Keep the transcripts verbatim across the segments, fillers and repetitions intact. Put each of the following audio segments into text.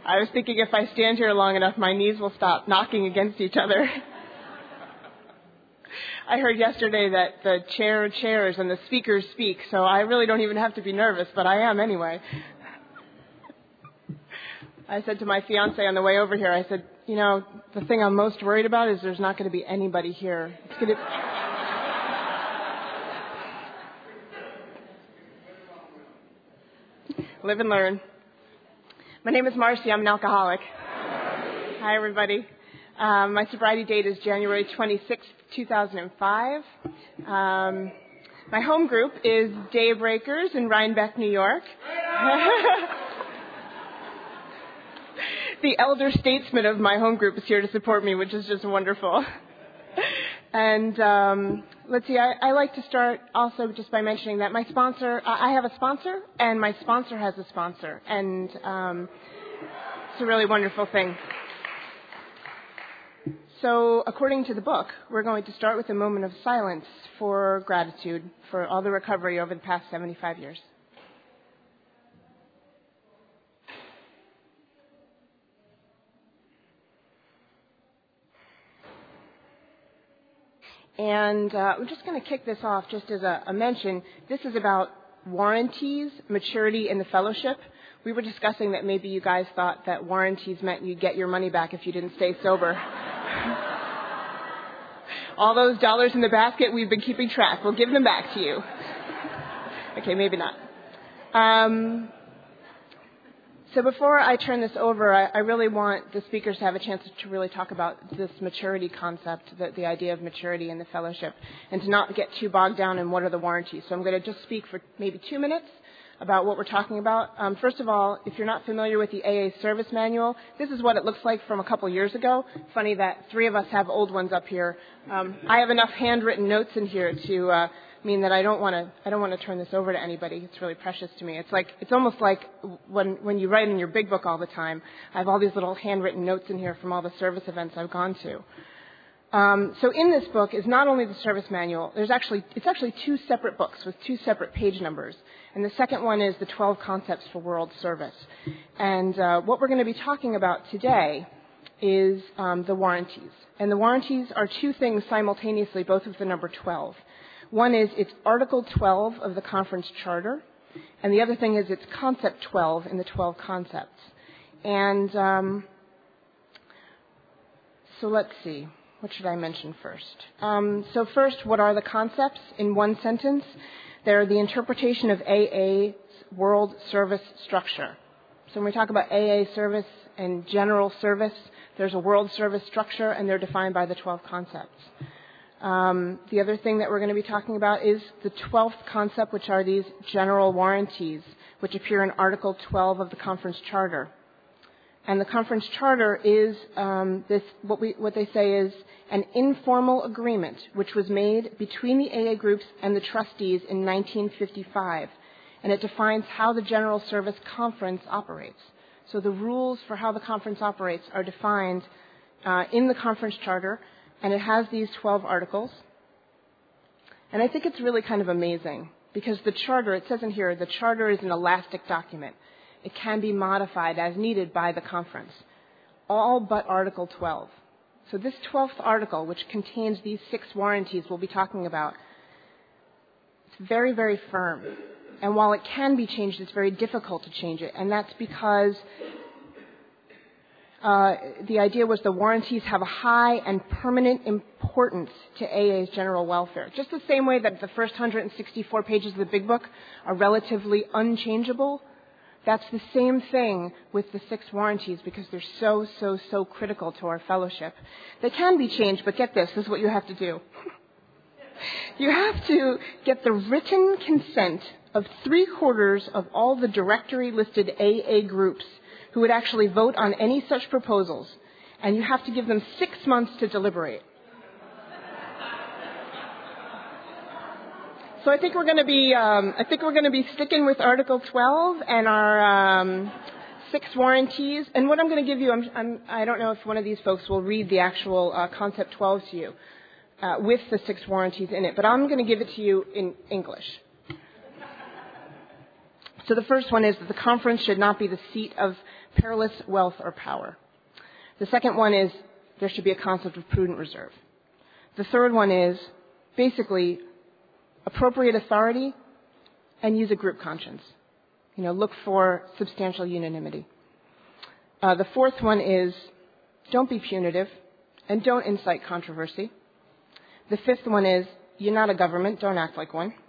I was thinking if I stand here long enough, my knees will stop knocking against each other. I heard yesterday that the chair chairs and the speakers speak, so I really don't even have to be nervous, but I am anyway. I said to my fiance on the way over here, I said, you know, the thing I'm most worried about is there's not going to be anybody here. It's going to live and learn. My name is Marcy. I'm an alcoholic. Hi, everybody. Um, my sobriety date is January twenty-sixth, two thousand five. Um, my home group is Daybreakers in Rhinebeck, New York. The elder statesman of my home group is here to support me, which is just wonderful. And um, let's see, I, I like to start also just by mentioning that my sponsor, I have a sponsor, and my sponsor has a sponsor. And um, it's a really wonderful thing. So according to the book, we're going to start with a moment of silence for gratitude for all the recovery over the past seventy-five years. And uh, I'm just going to kick this off just as a, a mention. This is about warranties, maturity, and the fellowship. We were discussing that maybe you guys thought that warranties meant you'd get your money back if you didn't stay sober. All those dollars in the basket, we've been keeping track. We'll give them back to you. Okay, maybe not. Um, so before I turn this over, I, I really want the speakers to have a chance to really talk about this maturity concept, the, the idea of maturity in the fellowship, and to not get too bogged down in what are the warranties. So I'm going to just speak for maybe two minutes about what we're talking about. Um, first of all, if you're not familiar with the A A service manual, this is what it looks like from a couple years ago. Funny that three of us have old ones up here. Um, I have enough handwritten notes in here to uh, mean that I don't want to. I don't want to turn this over to anybody. It's really precious to me. It's like it's almost like when when you write in your big book all the time. I have all these little handwritten notes in here from all the service events I've gone to. Um, so in this book is not only the service manual. There's actually it's actually two separate books with two separate page numbers. And the second one is the twelve Concepts for World Service. And uh, what we're going to be talking about today is um, the warranties. And the warranties are two things simultaneously, both with the number twelve. One is it's Article twelve of the conference charter, and the other thing is it's Concept twelve in the twelve Concepts. And um, so let's see. What should I mention first? Um, so first, what are the concepts in one sentence? They're the interpretation of A A's world service structure. So when we talk about A A service and general service, there's a world service structure, and they're defined by the twelve concepts. Um, the other thing that we're going to be talking about is the twelfth concept, which are these general warranties, which appear in Article twelve of the Conference Charter. And the Conference Charter is um, this. What we what they say is an informal agreement which was made between the A A groups and the trustees in nineteen fifty-five, and it defines how the General Service Conference operates. So the rules for how the conference operates are defined uh, in the Conference Charter, and it has these twelve articles. And I think it's really kind of amazing because the charter, it says in here, the charter is an elastic document. It can be modified as needed by the conference, all but Article twelve. So this twelfth article, which contains these six warranties we'll be talking about, it's very, very firm. And while it can be changed, it's very difficult to change it. And that's because uh, the idea was the warranties have a high and permanent importance to A A's general welfare. Just the same way that the first one hundred sixty-four pages of the Big Book are relatively unchangeable, that's the same thing with the six warranties because they're so, so, so critical to our fellowship. They can be changed, but get this, this is what you have to do. You have to get the written consent of three quarters of all the directory listed A A groups who would actually vote on any such proposals, and you have to give them six months to deliberate. So I think we're going to be, um, I think we're going to be sticking with Article twelve and our um, six warranties. And what I'm going to give you, I'm, I'm, I don't know if one of these folks will read the actual uh, Concept twelve to you uh, with the six warranties in it, but I'm going to give it to you in English. So the first one is that the conference should not be the seat of perilous wealth or power. The second one is there should be a concept of prudent reserve. The third one is basically appropriate authority and use a group conscience. You know, look for substantial unanimity. Uh, the fourth one is don't be punitive and don't incite controversy. The fifth one is you're not a government, don't act like one.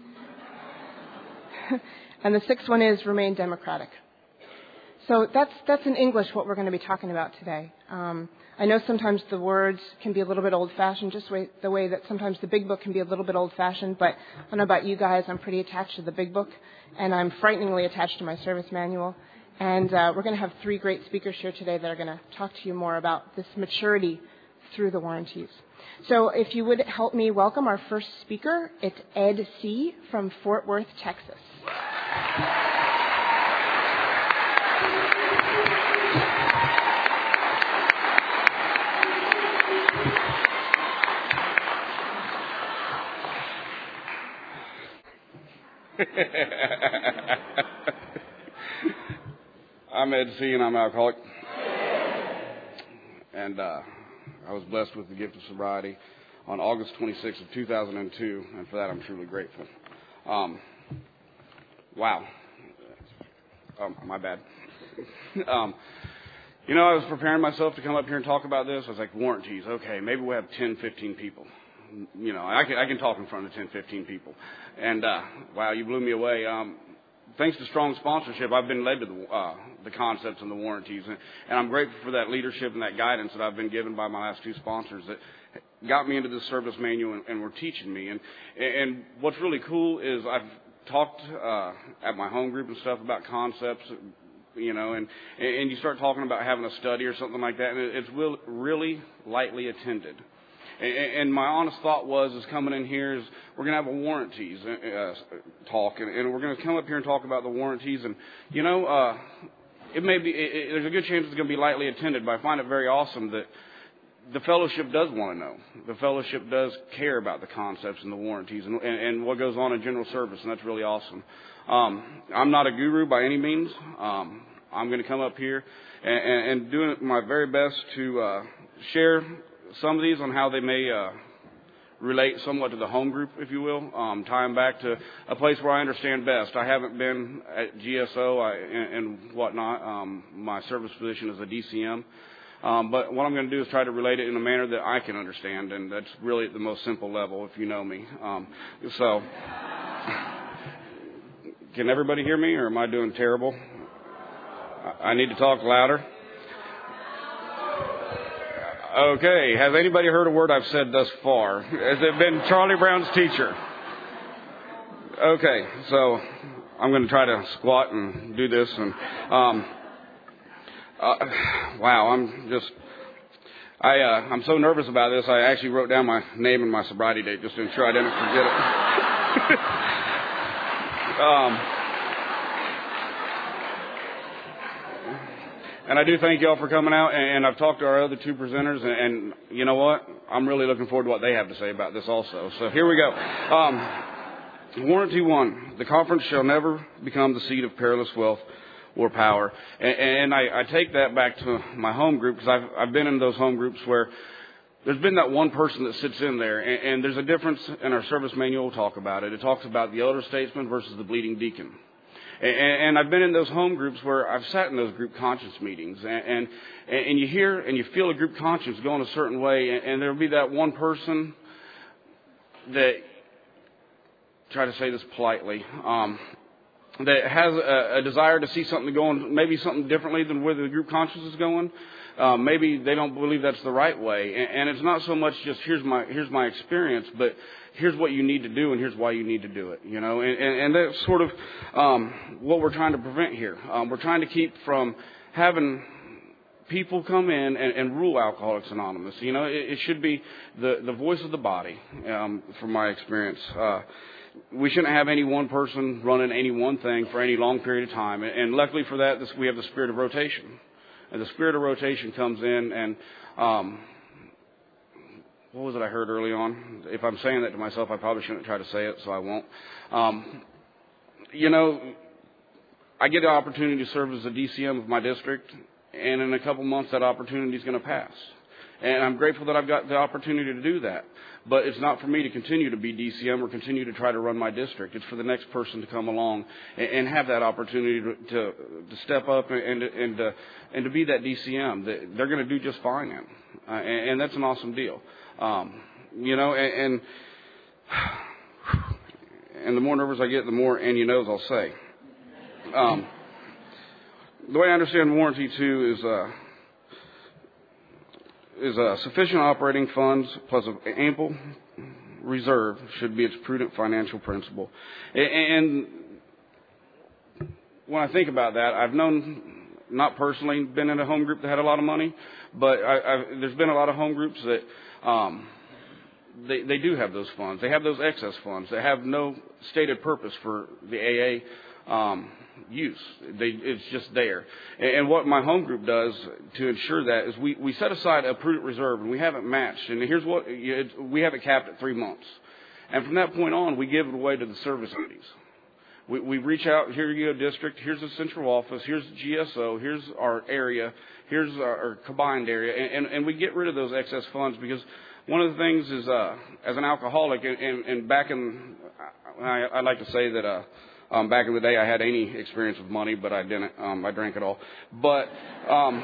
And the sixth one is remain democratic. So that's, that's in English what we're going to be talking about today. Um, I know sometimes the words can be a little bit old-fashioned, just way, the way that sometimes the big book can be a little bit old-fashioned, but I don't know about you guys, I'm pretty attached to the big book, and I'm frighteningly attached to my service manual. And uh, we're going to have three great speakers here today that are going to talk to you more about this maturity through the warranties. So if you would help me welcome our first speaker, it's Ed C. from Fort Worth, Texas. I'm Ed C. and I'm alcoholic. And uh, I was blessed with the gift of sobriety on August twenty-sixth of two thousand two, and for that I'm truly grateful. Um, wow. Um, my bad. um, you know, I was preparing myself to come up here and talk about this. I was like, warranties. Okay, maybe we'll have ten, fifteen people. You know, I can, I can talk in front of ten, fifteen people. And, uh, wow, you blew me away. Um, thanks to strong sponsorship, I've been led to the, uh, the concepts and the warranties. And, and I'm grateful for that leadership and that guidance that I've been given by my last two sponsors that got me into this service manual and, and were teaching me. And, and what's really cool is I've talked uh, at my home group and stuff about concepts, you know, and, and you start talking about having a study or something like that, and it's really lightly attended. And my honest thought was, is coming in here is we're going to have a warranties uh, talk, and, and we're going to come up here and talk about the warranties. And, you know, uh, it may be, it, there's a good chance it's going to be lightly attended, but I find it very awesome that the fellowship does want to know. The fellowship does care about the concepts and the warranties and, and, and what goes on in general service, and that's really awesome. Um, I'm not a guru by any means. Um, I'm going to come up here and, and, and do my very best to uh, share some of these on how they may uh, relate somewhat to the home group, if you will, um, tying back to a place where I understand best. I haven't been at G S O I, and, and whatnot. Um, my service position is a D C M. Um, but what I'm going to do is try to relate it in a manner that I can understand, and that's really at the most simple level, if you know me. Um, so, can everybody hear me, or am I doing terrible? I need to talk louder. Okay, has anybody heard a word I've said thus far? Has it been Charlie Brown's teacher? Okay, so I'm going to try to squat and do this. And um, uh, wow, I'm just, I, uh, I'm so nervous about this, I actually wrote down my name and my sobriety date just to ensure I didn't forget it. um, And I do thank y'all for coming out, and I've talked to our other two presenters, and, and you know what? I'm really looking forward to what they have to say about this also. So here we go. Um, warranty one, the conference shall never become the seat of perilous wealth or power. And, and I, I take that back to my home group, because I've, I've been in those home groups where there's been that one person that sits in there, and, and there's a difference in our service manual. We'll talk about it. It talks about the elder statesman versus the bleeding deacon. And I've been in those home groups where I've sat in those group conscience meetings, and, and, and you hear and you feel a group conscience going a certain way, and, and there'll be that one person that, try to say this politely, um, that has a, a desire to see something going, maybe something differently than where the group conscience is going. Um, maybe they don't believe that's the right way, and, and it's not so much just here's my here's my experience, but here's what you need to do, and here's why you need to do it, you know. And, and, and that's sort of um, what we're trying to prevent here. Um, we're trying to keep from having people come in and, and rule Alcoholics Anonymous. You know, it, it should be the, the voice of the body, um, from my experience. Uh, we shouldn't have any one person running any one thing for any long period of time. And, and luckily for that, this, we have the spirit of rotation. And the spirit of rotation comes in and... Um, What was it I heard early on? If I'm saying that to myself, I probably shouldn't try to say it, so I won't. Um, you know, I get the opportunity to serve as a D C M of my district, and in a couple months that opportunity is going to pass. And I'm grateful that I've got the opportunity to do that. But it's not for me to continue to be D C M or continue to try to run my district. It's for the next person to come along and, and have that opportunity to, to, to step up and, and, and, to, and to be that D C M that they're going to do just fine in. Uh, and, and that's an awesome deal. Um, you know, and, and and the more nervous I get, the more and you knows I'll say. Um, the way I understand warranty, too, is... Uh, is uh, sufficient operating funds plus an ample reserve should be its prudent financial principle. And when I think about that, I've known, not personally been in a home group that had a lot of money, but I, I've, there's been a lot of home groups that um, they, they do have those funds. They have those excess funds. They have no stated purpose for the A A um use. They, it's just there. And, and what my home group does to ensure that is we, we set aside a prudent reserve, and we have it matched. And here's what, it, we have it capped at three months. And from that point on, we give it away to the service entities. We, we reach out, here you go, district, here's the central office, here's the G S O, here's our area, here's our, our combined area, and, and, and we get rid of those excess funds because one of the things is, uh, as an alcoholic, and, and, and back in, I, I like to say that, uh, Um, back in the day, I had any experience with money, but I didn't. Um, I drank it all. But um,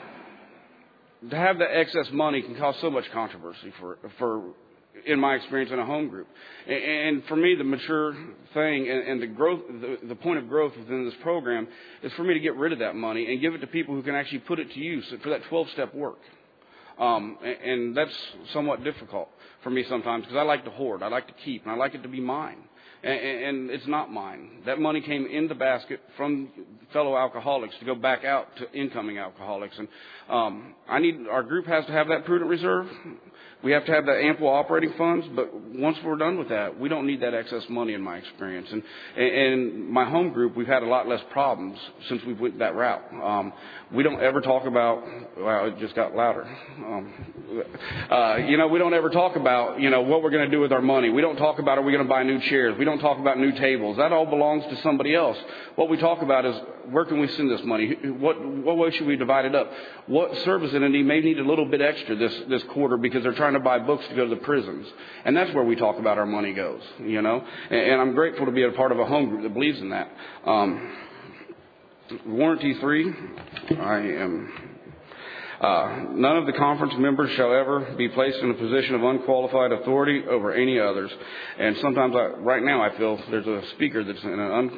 to have the excess money can cause so much controversy for, for in my experience in a home group. And, and for me, the mature thing and, and the growth, the, the point of growth within this program is for me to get rid of that money and give it to people who can actually put it to use for that twelve-step work. Um, and, and that's somewhat difficult for me sometimes because I like to hoard, I like to keep, and I like it to be mine. And it's not mine. That money came in the basket from fellow alcoholics to go back out to incoming alcoholics. And um, I need our group has to have that prudent reserve. We have to have that ample operating funds. But once we're done with that, we don't need that excess money in my experience. And in my home group, we've had a lot less problems since we went that route. Um, we don't ever talk about, wow, it just got louder. Um, uh, you know, we don't ever talk about, you know, what we're going to do with our money. We don't talk about, are we going to buy new chairs? We don't talk about new tables. That all belongs to somebody else. What we talk about is, where can we send this money? What, what way should we divide it up? What service entity may need a little bit extra this, this quarter because they're trying to buy books to go to the prisons? And that's where we talk about our money goes, you know. And, and I'm grateful to be a part of a home group that believes in that. Um, warranty three, I am... Uh, none of the conference members shall ever be placed in a position of unqualified authority over any others. And sometimes, I, right now, I feel there's a speaker that's in an un-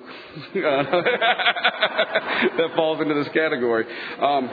that falls into this category. Um,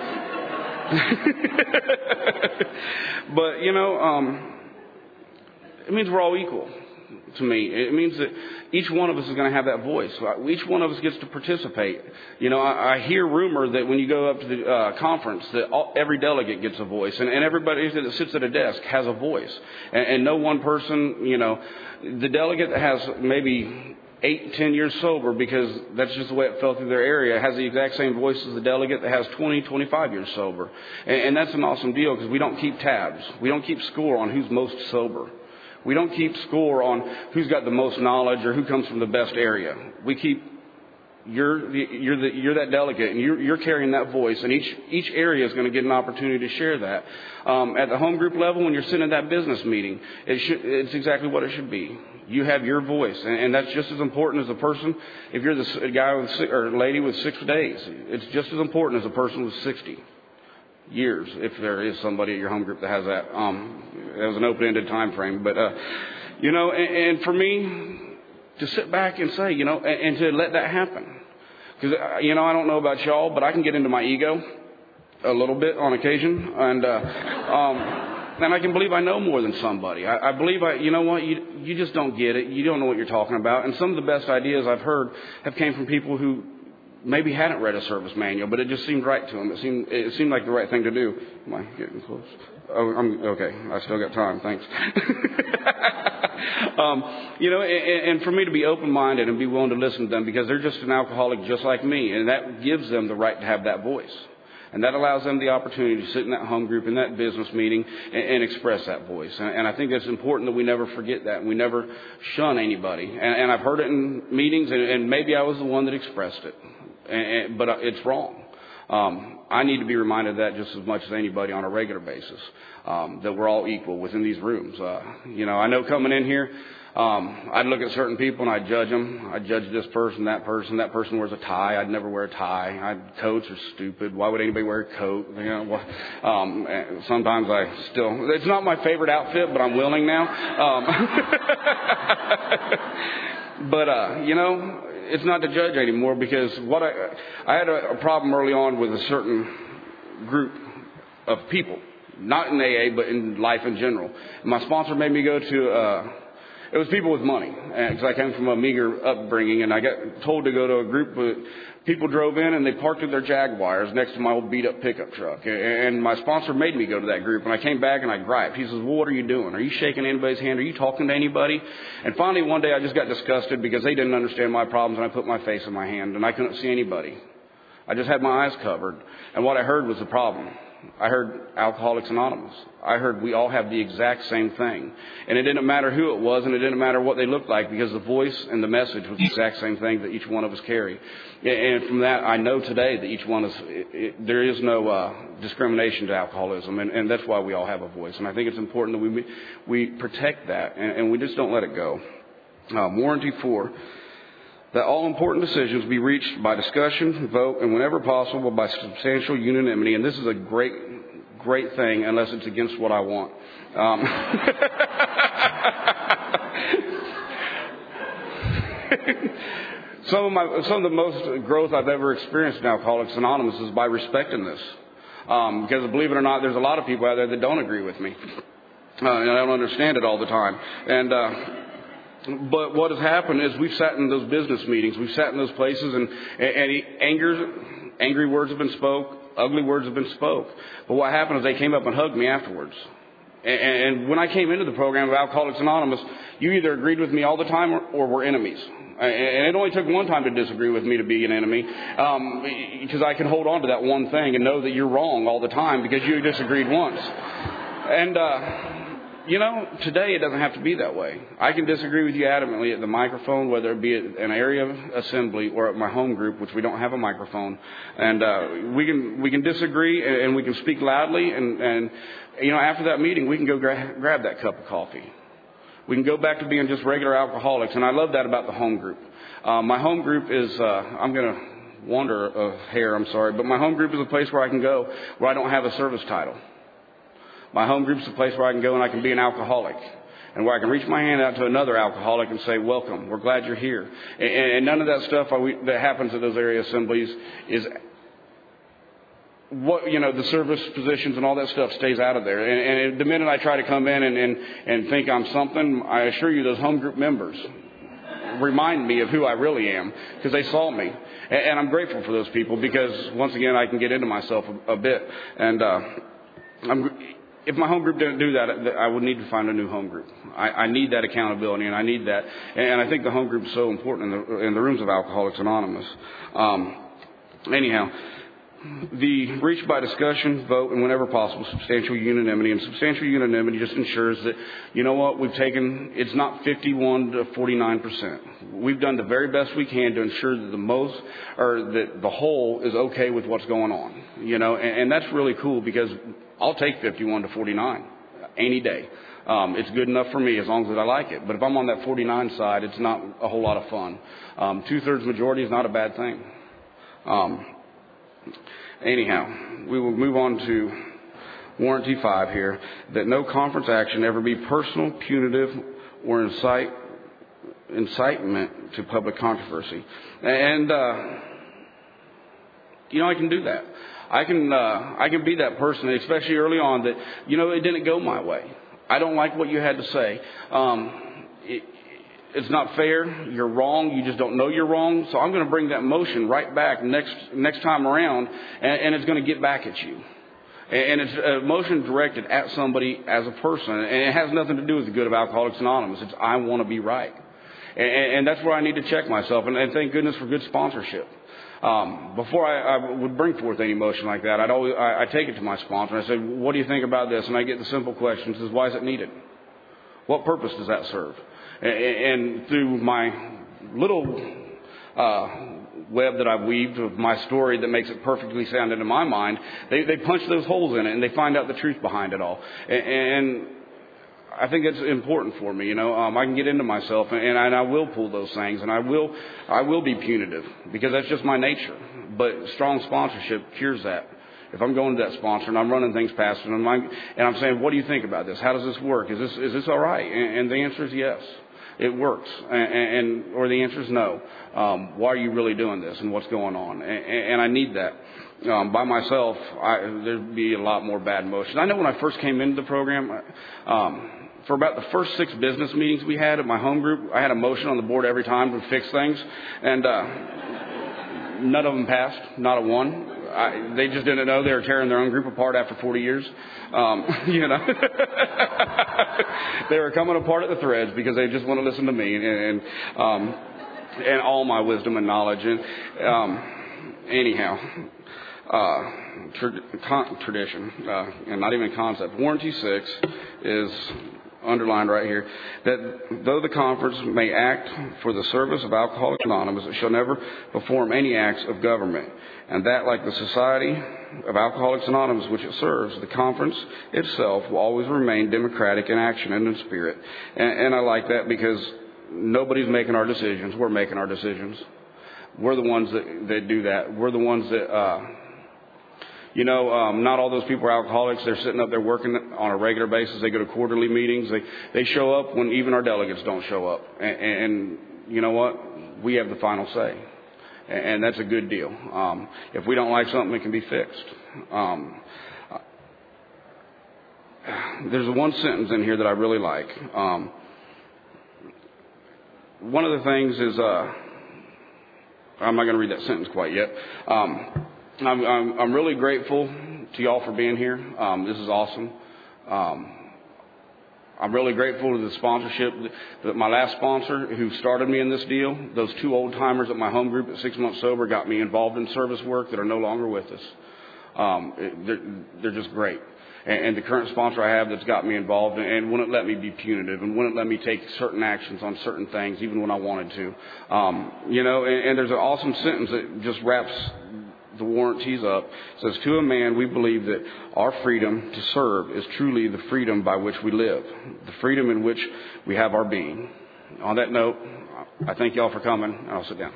but you know, um, it means we're all equal. To me, it means that each one of us is going to have that voice. Each one of us gets to participate. You know, I, I hear rumor that when you go up to the uh, conference, that all, every delegate gets a voice, and, and everybody that sits at a desk has a voice, and, and no one person, you know, the delegate that has maybe eight, ten years sober, because that's just the way it fell through their area, has the exact same voice as the delegate that has twenty, twenty-five years sober, and, and that's an awesome deal because we don't keep tabs, we don't keep score on who's most sober. We don't keep score on who's got the most knowledge or who comes from the best area. We keep, you're the, you're the, you're that delegate, and you're, you're carrying that voice, and each each area is going to get an opportunity to share that. Um, at the home group level, when you're sitting at that business meeting, it should, it's exactly what it should be. You have your voice, and, and that's just as important as a person. If you're the guy with or lady with six days, it's just as important as a person with sixty. Years, if there is somebody at your home group that has that. Um, it was an open-ended time frame. But, uh, you know, and, and for me to sit back and say, you know, and, and to let that happen. Because, uh, you know, I don't know about y'all, but I can get into my ego a little bit on occasion. And, uh, um, and I can believe I know more than somebody. I, I believe, I, you know what, you, you just don't get it. You don't know what you're talking about. And some of the best ideas I've heard have came from people who maybe hadn't read a service manual, but it just seemed right to them. It seemed it seemed like the right thing to do. Am I getting close? Oh, I'm okay. I still got time. Thanks. um, you know, and, and for me to be open-minded and be willing to listen to them because they're just an alcoholic just like me, and that gives them the right to have that voice. And that allows them the opportunity to sit in that home group, in that business meeting, and, and express that voice. And, and I think it's important that we never forget that. And we never shun anybody. And, and I've heard it in meetings, and, and maybe I was the one that expressed it. and, and, but it's wrong. Um, I need to be reminded of that just as much as anybody on a regular basis, um, that we're all equal within these rooms. Uh, you know, I know coming in here, um, I'd look at certain people and I'd judge them. I'd judge this person, that person. That person wears a tie. I'd never wear a tie. I'd, coats are stupid. Why would anybody wear a coat? You know, um, sometimes I still, it's not my favorite outfit, but I'm willing now. Um, but, uh, you know, it's not to judge anymore, because what I, I had a, a problem early on with a certain group of people, not in A A, but in life in general. My sponsor made me go to, uh, it was people with money, because I came from a meager upbringing, and I got told to go to a group of people drove in and they parked in their Jaguars next to my old beat up pickup truck. And my sponsor made me go to that group, and I came back and I griped. He says, well, what are you doing? Are you shaking anybody's hand? Are you talking to anybody? And finally one day I just got disgusted because they didn't understand my problems, and I put my face in my hand and I couldn't see anybody. I just had my eyes covered, and what I heard was the problem. I heard Alcoholics Anonymous. I heard we all have the exact same thing. And it didn't matter who it was, and it didn't matter what they looked like, because the voice and the message was the exact same thing that each one of us carry. And from that, I know today that each one is, it, it, there is no uh, discrimination to alcoholism, and, and that's why we all have a voice. And I think it's important that we we protect that, and, and we just don't let it go. Um, warranty four. That all important decisions be reached by discussion, vote, and whenever possible by substantial unanimity. And this is a great, great thing, unless it's against what I want. Um, some of my, some of the most growth I've ever experienced in Alcoholics Anonymous is by respecting this. Um, because believe it or not, there's a lot of people out there that don't agree with me, uh, and I don't understand it all the time. And uh, But what has happened is we've sat in those business meetings, we've sat in those places, and, and anger, angry words have been spoke, ugly words have been spoke. But what happened is they came up and hugged me afterwards. And, and when I came into the program of Alcoholics Anonymous, you either agreed with me all the time or, or were enemies. And it only took one time to disagree with me to be an enemy, um, because I can hold on to that one thing and know that you're wrong all the time because you disagreed once. And, uh... You know, today it doesn't have to be that way. I can disagree with you adamantly at the microphone, whether it be at an area assembly or at my home group, which we don't have a microphone. And uh, we can we can disagree, and, and we can speak loudly. And, and, you know, after that meeting, we can go gra- grab that cup of coffee. We can go back to being just regular alcoholics. And I love that about the home group. Uh, my home group is, uh, I'm going to wander a hair, I'm sorry, but my home group is a place where I can go where I don't have a service title. My home group is a place where I can go and I can be an alcoholic, and where I can reach my hand out to another alcoholic and say, welcome, we're glad you're here. And, and none of that stuff that happens at those area assemblies is what, you know, the service positions and all that stuff stays out of there. And, and the minute I try to come in and, and, and think I'm something, I assure you those home group members remind me of who I really am, because they saw me. And, and I'm grateful for those people, because once again, I can get into myself a, a bit. And uh, I'm... If my home group didn't do that, I would need to find a new home group. I, I need that accountability, and I need that. And I think the home group is so important in the, in the rooms of Alcoholics Anonymous. Um, anyhow, the reach by discussion, vote, and whenever possible, substantial unanimity. And substantial unanimity just ensures that, you know what, we've taken, it's not fifty-one to forty-nine percent. We've done the very best we can to ensure that the most, or that the whole is okay with what's going on. You know, and, and that's really cool, because I'll take fifty-one to forty-nine any day. Um, it's good enough for me as long as I like it. But if I'm on that forty-nine side, it's not a whole lot of fun. Um, two-thirds majority is not a bad thing. Um, anyhow, we will move on to warranty five here, that no conference action ever be personal, punitive, or incite, incitement to public controversy. And, uh, you know, I can do that. I can uh, I can be that person, especially early on, that, you know, it didn't go my way. I don't like what you had to say. Um, it, it's not fair. You're wrong. You just don't know you're wrong. So I'm going to bring that motion right back next next time around, and, and it's going to get back at you. And, and it's a motion directed at somebody as a person, and it has nothing to do with the good of Alcoholics Anonymous. It's I want to be right, and, and that's where I need to check myself. And, and thank goodness for good sponsorship. Um, before I, I would bring forth any motion like that, I'd always, I, I take it to my sponsor and I say, what do you think about this? And I get the simple question, says, why is it needed? What purpose does that serve? And, and through my little uh, web that I've weaved of my story that makes it perfectly sound into my mind, they, they punch those holes in it and they find out the truth behind it all. And, and I think it's important for me, you know. Um, I can get into myself, and, and, I, and I will pull those things, and I will, I will be punitive because that's just my nature. But strong sponsorship cures that. If I'm going to that sponsor and I'm running things past them, and I'm, and I'm saying, "What do you think about this? How does this work? Is this is this all right?" And, and the answer is yes, it works, and, and or the answer is no. Um, why are you really doing this, and what's going on? And, and I need that. Um, by myself, I, there'd be a lot more bad emotions. I know when I first came into the program, um, for about the first six business meetings we had at my home group, I had a motion on the board every time to fix things, and uh, none of them passed, not a one. I, they just didn't know they were tearing their own group apart after forty years. Um, you know, they were coming apart at the threads because they just want to listen to me and and, um, and all my wisdom and knowledge. And um, anyhow. Uh, tra- con- tradition, uh, and not even concept. Warranty six is underlined right here, that though the conference may act for the service of Alcoholics Anonymous, it shall never perform any acts of government, and that, like the Society of Alcoholics Anonymous which it serves, the conference itself will always remain democratic in action and in spirit. And, and I like that because nobody's making our decisions. We're making our decisions. We're the ones that, that do that. We're the ones that... Uh, You know, um, not all those people are alcoholics. They're sitting up there working on a regular basis. They go to quarterly meetings. They they show up when even our delegates don't show up. And, and you know what? We have the final say. And, and that's a good deal. Um, if we don't like something, it can be fixed. Um, there's one sentence in here that I really like. Um, one of the things is, uh, I'm not going to read that sentence quite yet. Um I'm, I'm, I'm really grateful to y'all for being here. Um, this is awesome. Um, I'm really grateful to the sponsorship that my last sponsor who started me in this deal, those two old timers at my home group at Six Months Sober, got me involved in service work that are no longer with us. Um, it, they're, they're just great. And, and the current sponsor I have that's got me involved and wouldn't let me be punitive and wouldn't let me take certain actions on certain things even when I wanted to. Um, you know, and, and there's an awesome sentence that just wraps the warranties up. It says, to a man, we believe that our freedom to serve is truly the freedom by which we live, the freedom in which we have our being. On that note, I thank y'all for coming, and I'll sit down.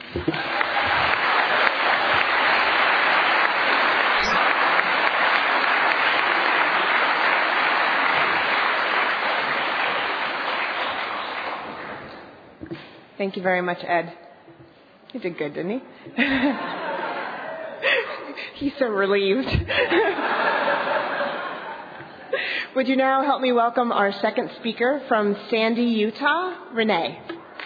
Thank you very much, Ed. He did good, didn't he? He's so relieved. Would you now help me welcome our second speaker from Sandy, Utah, Renee.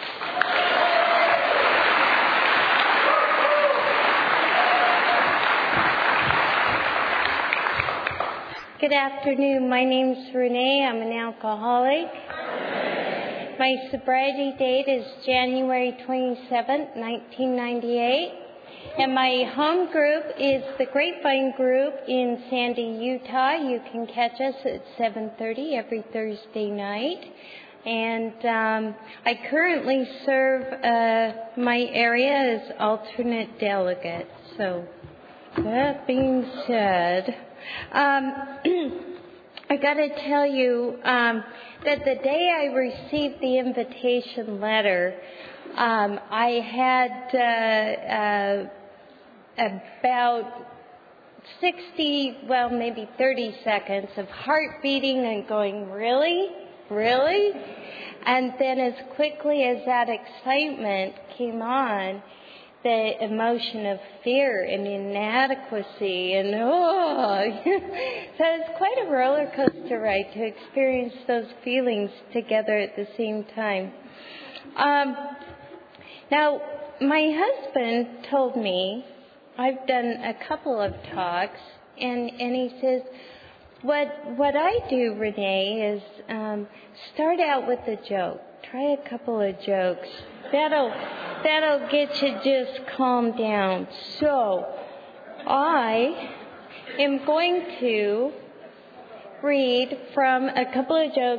Good afternoon. My name's Renee. I'm an alcoholic. My sobriety date is January twenty-seventh, nineteen ninety-eight. And my home group is the Grapevine Group in Sandy, Utah. You can catch us at seven thirty every Thursday night. And um, I currently serve uh, my area as alternate delegate. So that being said, um, I got to tell you um, that the day I received the invitation letter, um, I had uh, uh, about sixty, well, maybe thirty seconds of heart beating and going, really? Really? And then as quickly as that excitement came on, the emotion of fear and inadequacy and, oh. So it's quite a roller coaster ride to experience those feelings together at the same time. Um, now, my husband told me, I've done a couple of talks, and, and he says, what what I do, Renee, is um, start out with a joke. Try a couple of jokes. That'll that'll get you just calm down. So I am going to read from a couple of jokes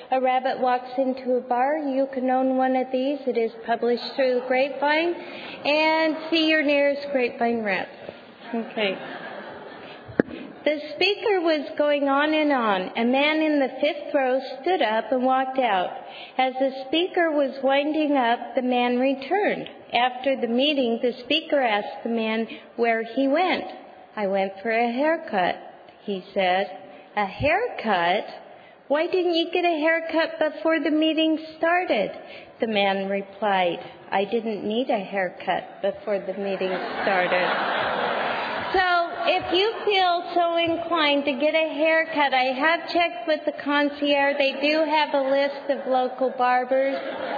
a rabbit walks into a bar, you can own one of these. It is published through the Grapevine. And see your nearest Grapevine rep. Okay. The speaker was going on and on. A man in the fifth row stood up and walked out. As the speaker was winding up, the man returned. After the meeting, the speaker asked the man where he went. I went for a haircut, he said. A haircut? Why didn't you get a haircut before the meeting started? The man replied, I didn't need a haircut before the meeting started. So if you feel so inclined to get a haircut, I have checked with the concierge. They do have a list of local barbers.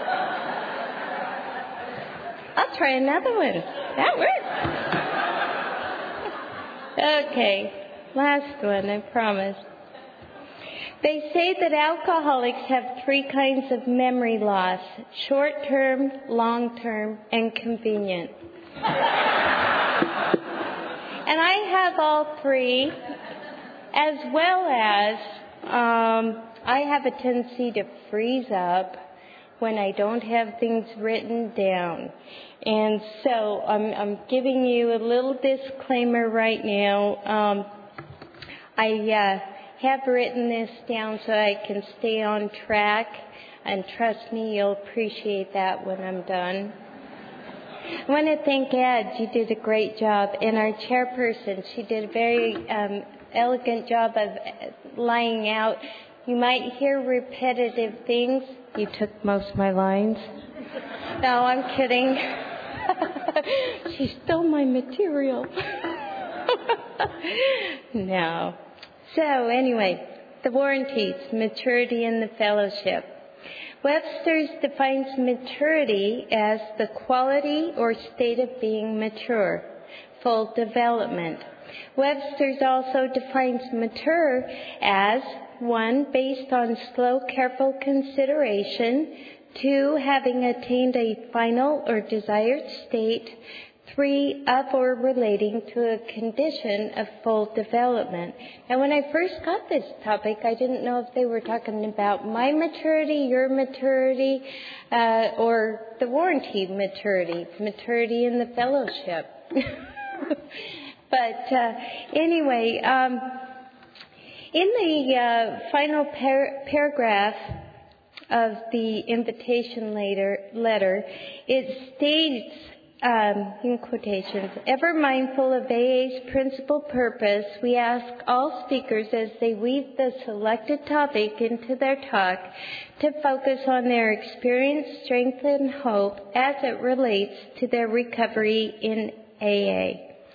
I'll try another one. That works. Okay, last one, I promise. They say that alcoholics have three kinds of memory loss: short-term, long-term, and convenient. And I have all three, as well as um, I have a tendency to freeze up when I don't have things written down. And so I'm, I'm giving you a little disclaimer right now. Um, I uh, have written this down so I can stay on track, and trust me, you'll appreciate that when I'm done. I want to thank Ed. You did a great job. And our chairperson, she did a very um, elegant job of laying out. You might hear repetitive things. You took most of my lines. No, I'm kidding. She stole my material. No. So anyway, the warranties, maturity in the fellowship. Webster's defines maturity as the quality or state of being mature, full development. Webster's also defines mature as one, based on slow, careful consideration; two, having attained a final or desired state; three, of or relating to a condition of full development. And when I first got this topic, I didn't know if they were talking about my maturity, your maturity, uh, or the warranty maturity, maturity in the fellowship. But uh, anyway, um, in the uh, final par- paragraph of the invitation letter, letter it states, Um, in quotations, ever mindful of A A's principal purpose, we ask all speakers as they weave the selected topic into their talk to focus on their experience, strength, and hope as it relates to their recovery in A A.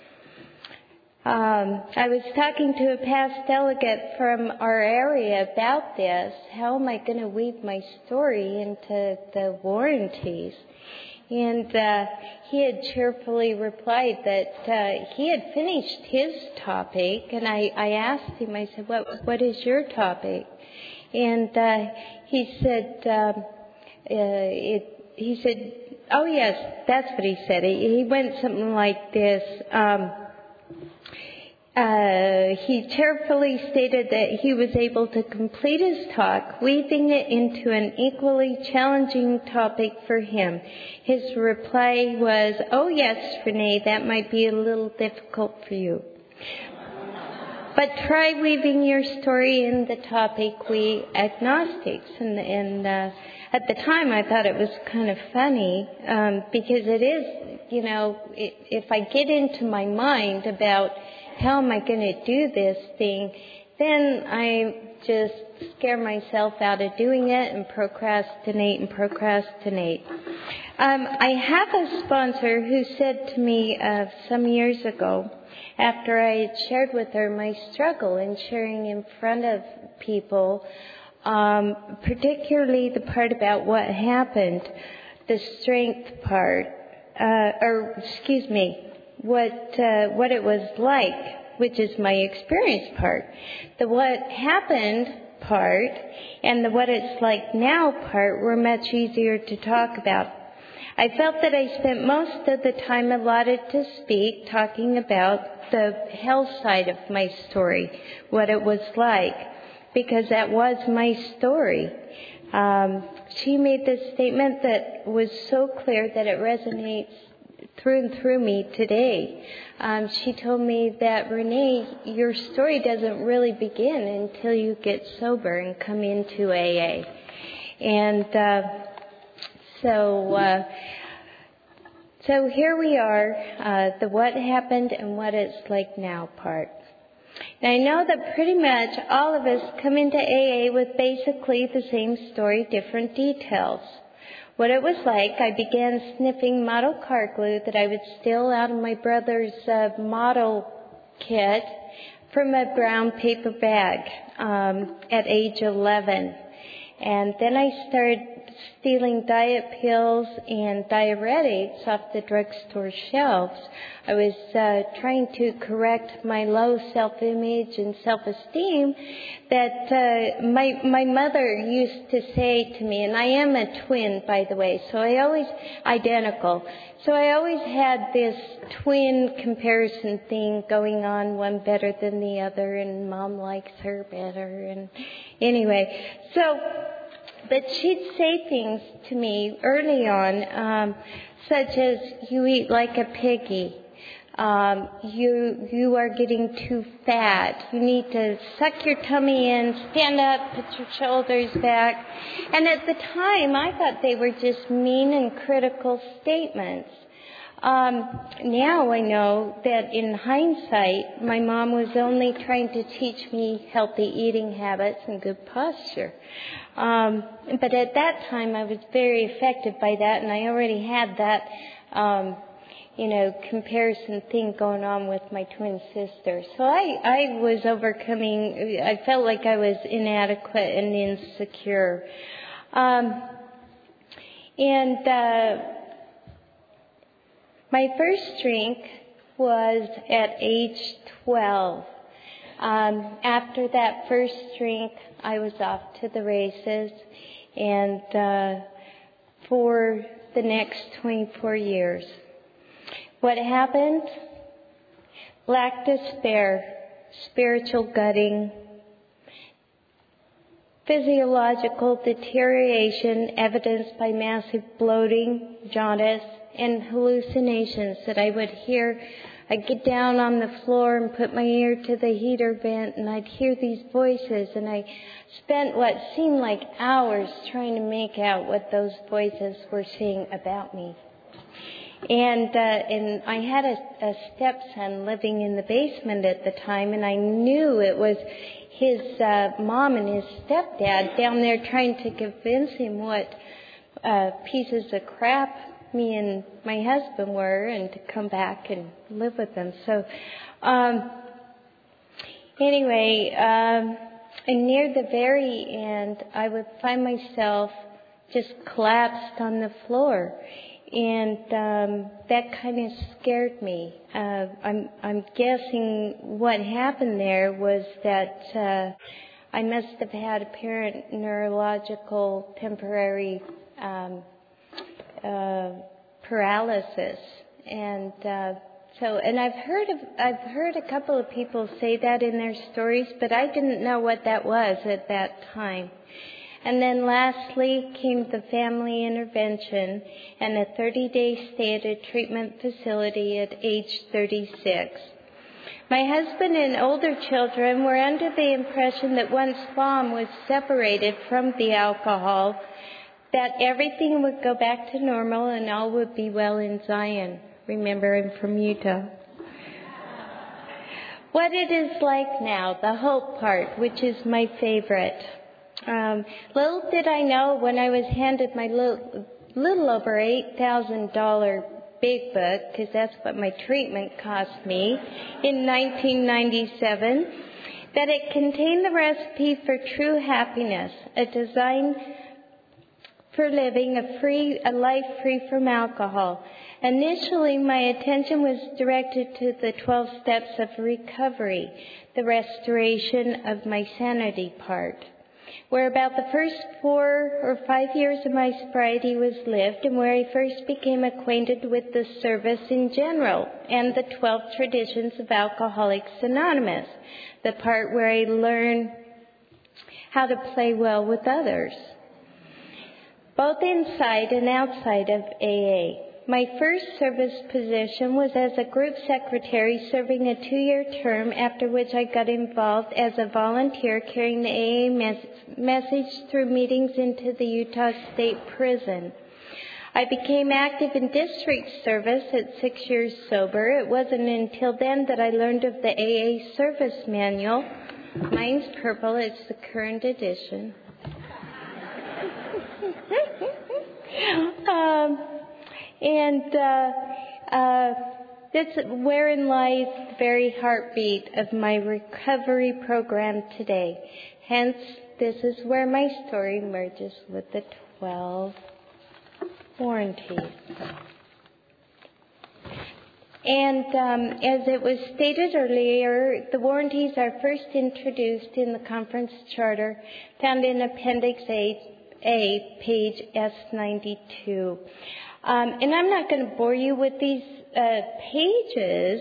Um, I was talking to a past delegate from our area about this. How am I going to weave my story into the warranties? And uh, he had cheerfully replied that uh, he had finished his topic, and I, I asked him, I said, what, what is your topic? And uh, he said, um, uh, it, he said, oh yes, that's what he said. He, he went something like this. Um, Uh, he cheerfully stated that he was able to complete his talk, weaving it into an equally challenging topic for him. His reply was, oh yes, Renee, that might be a little difficult for you. But try weaving your story in the topic, we agnostics. And, and uh, at the time I thought it was kind of funny, um, because it is, you know, it, if I get into my mind about how am I going to do this thing, then I just scare myself out of doing it and procrastinate and procrastinate. Um, I have a sponsor who said to me uh, some years ago, after I had shared with her my struggle in sharing in front of people, um, particularly the part about what happened, the strength part, uh, or excuse me, what uh, what it was like, which is my experience part. The what happened part and the what it's like now part were much easier to talk about. I felt that I spent most of the time allotted to speak talking about the hell side of my story, what it was like. because that was my story. Um, she made this statement that was so clear that it resonates through and through me today. Um, she told me that, Renee, your story doesn't really begin until you get sober and come into A A. And uh, so, uh, so here we are, uh, the what happened and what it's like now part. Now, I know that pretty much all of us come into A A with basically the same story, different details. What it was like, I began sniffing model car glue that I would steal out of my brother's uh, model kit from a brown paper bag um, at age eleven. And then I started stealing diet pills and diuretics off the drugstore shelves. I was uh, trying to correct my low self-image and self-esteem that uh, my my mother used to say to me, and I am a twin, by the way, so I always, identical. So I always had this twin comparison thing going on, one better than the other, and mom likes her better, and anyway, so... But she'd say things to me early on, um, such as, you eat like a piggy, um, you you are getting too fat, you need to suck your tummy in, stand up, put your shoulders back. And at the time, I thought they were just mean and critical statements. Um, now I know that in hindsight, my mom was only trying to teach me healthy eating habits and good posture. Um, but at that time, I was very affected by that, and I already had that, um, you know, comparison thing going on with my twin sister. So I, I was overcoming, I felt like I was inadequate and insecure. Um, and uh, my first drink was at age twelve. Um, after that first drink, I was off to the races, and uh, for the next twenty-four years. What happened? Black despair, spiritual gutting, physiological deterioration evidenced by massive bloating, jaundice, and hallucinations that I would hear. I'd get down on the floor and put my ear to the heater vent, and I'd hear these voices, and I spent what seemed like hours trying to make out what those voices were saying about me. And uh, and I had a, a stepson living in the basement at the time, and I knew it was his uh, mom and his stepdad down there trying to convince him what uh, pieces of crap me and my husband were, and to come back and live with them. So, um, anyway, um, and near the very end, I would find myself just collapsed on the floor, and um, that kind of scared me. Uh, I'm, I'm guessing what happened there was that uh, I must have had apparent neurological temporary um, Uh, paralysis, and uh, so, and I've heard of, I've heard a couple of people say that in their stories, but I didn't know what that was at that time. And then lastly came the family intervention and a thirty-day stay at a treatment facility at age thirty-six. My husband and older children were under the impression that once mom was separated from the alcohol, that everything would go back to normal and all would be well in Zion. Remember, I'm from Utah. What it is like now, the hope part, which is my favorite. Um, little did I know when I was handed my little, little over eight thousand dollars big book, because that's what my treatment cost me in nineteen ninety-seven, that it contained the recipe for true happiness, a design for living a free, a life free from alcohol. Initially, my attention was directed to the twelve steps of recovery, the restoration of my sanity part, where about the first four or five years of my sobriety was lived, and where I first became acquainted with the service in general and the twelve traditions of Alcoholics Anonymous, the part where I learned how to play well with others, both inside and outside of A A. My first service position was as a group secretary serving a two-year term, after which I got involved as a volunteer carrying the A A mes- message through meetings into the Utah State Prison. I became active in district service at six years sober. It wasn't until then that I learned of the A A service manual. Mine's purple. It's the current edition. um, and uh, uh, that's wherein lies the very heartbeat of my recovery program today. Hence, this is where my story merges with the twelve warranties. And um, as it was stated earlier, the warranties are first introduced in the conference charter found in Appendix A, A page S ninety-two. Um, and I'm not going to bore you with these uh, pages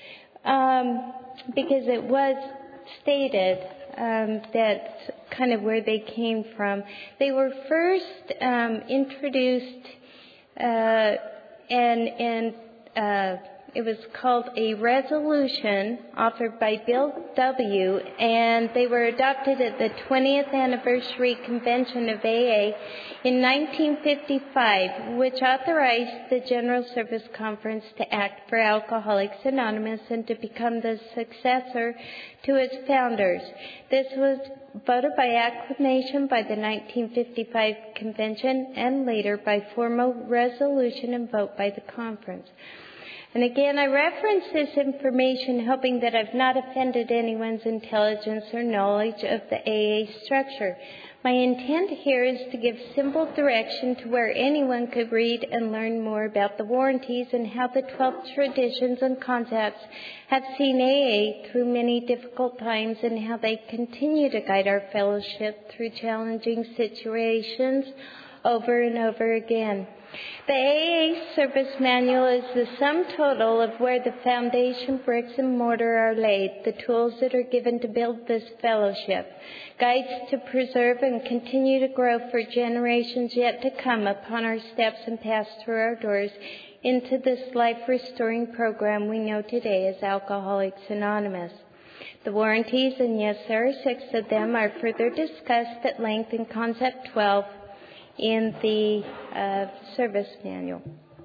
um, because it was stated um, that's kind of where they came from. They were first um, introduced uh, and, and uh, it was called a resolution offered by Bill W., and they were adopted at the twentieth anniversary convention of A A in nineteen fifty-five, which authorized the General Service Conference to act for Alcoholics Anonymous and to become the successor to its founders. This was voted by acclamation by the nineteen fifty-five convention and later by formal resolution and vote by the conference. And again, I reference this information hoping that I've not offended anyone's intelligence or knowledge of the A A structure. My intent here is to give simple direction to where anyone could read and learn more about the warranties and how the twelve traditions and concepts have seen A A through many difficult times and how they continue to guide our fellowship through challenging situations over and over again. The A A Service Manual is the sum total of where the foundation bricks and mortar are laid, the tools that are given to build this fellowship, guides to preserve and continue to grow for generations yet to come upon our steps and pass through our doors into this life-restoring program we know today as Alcoholics Anonymous. The warranties, and yes, there are six of them, are further discussed at length in Concept twelve in the uh, service manual.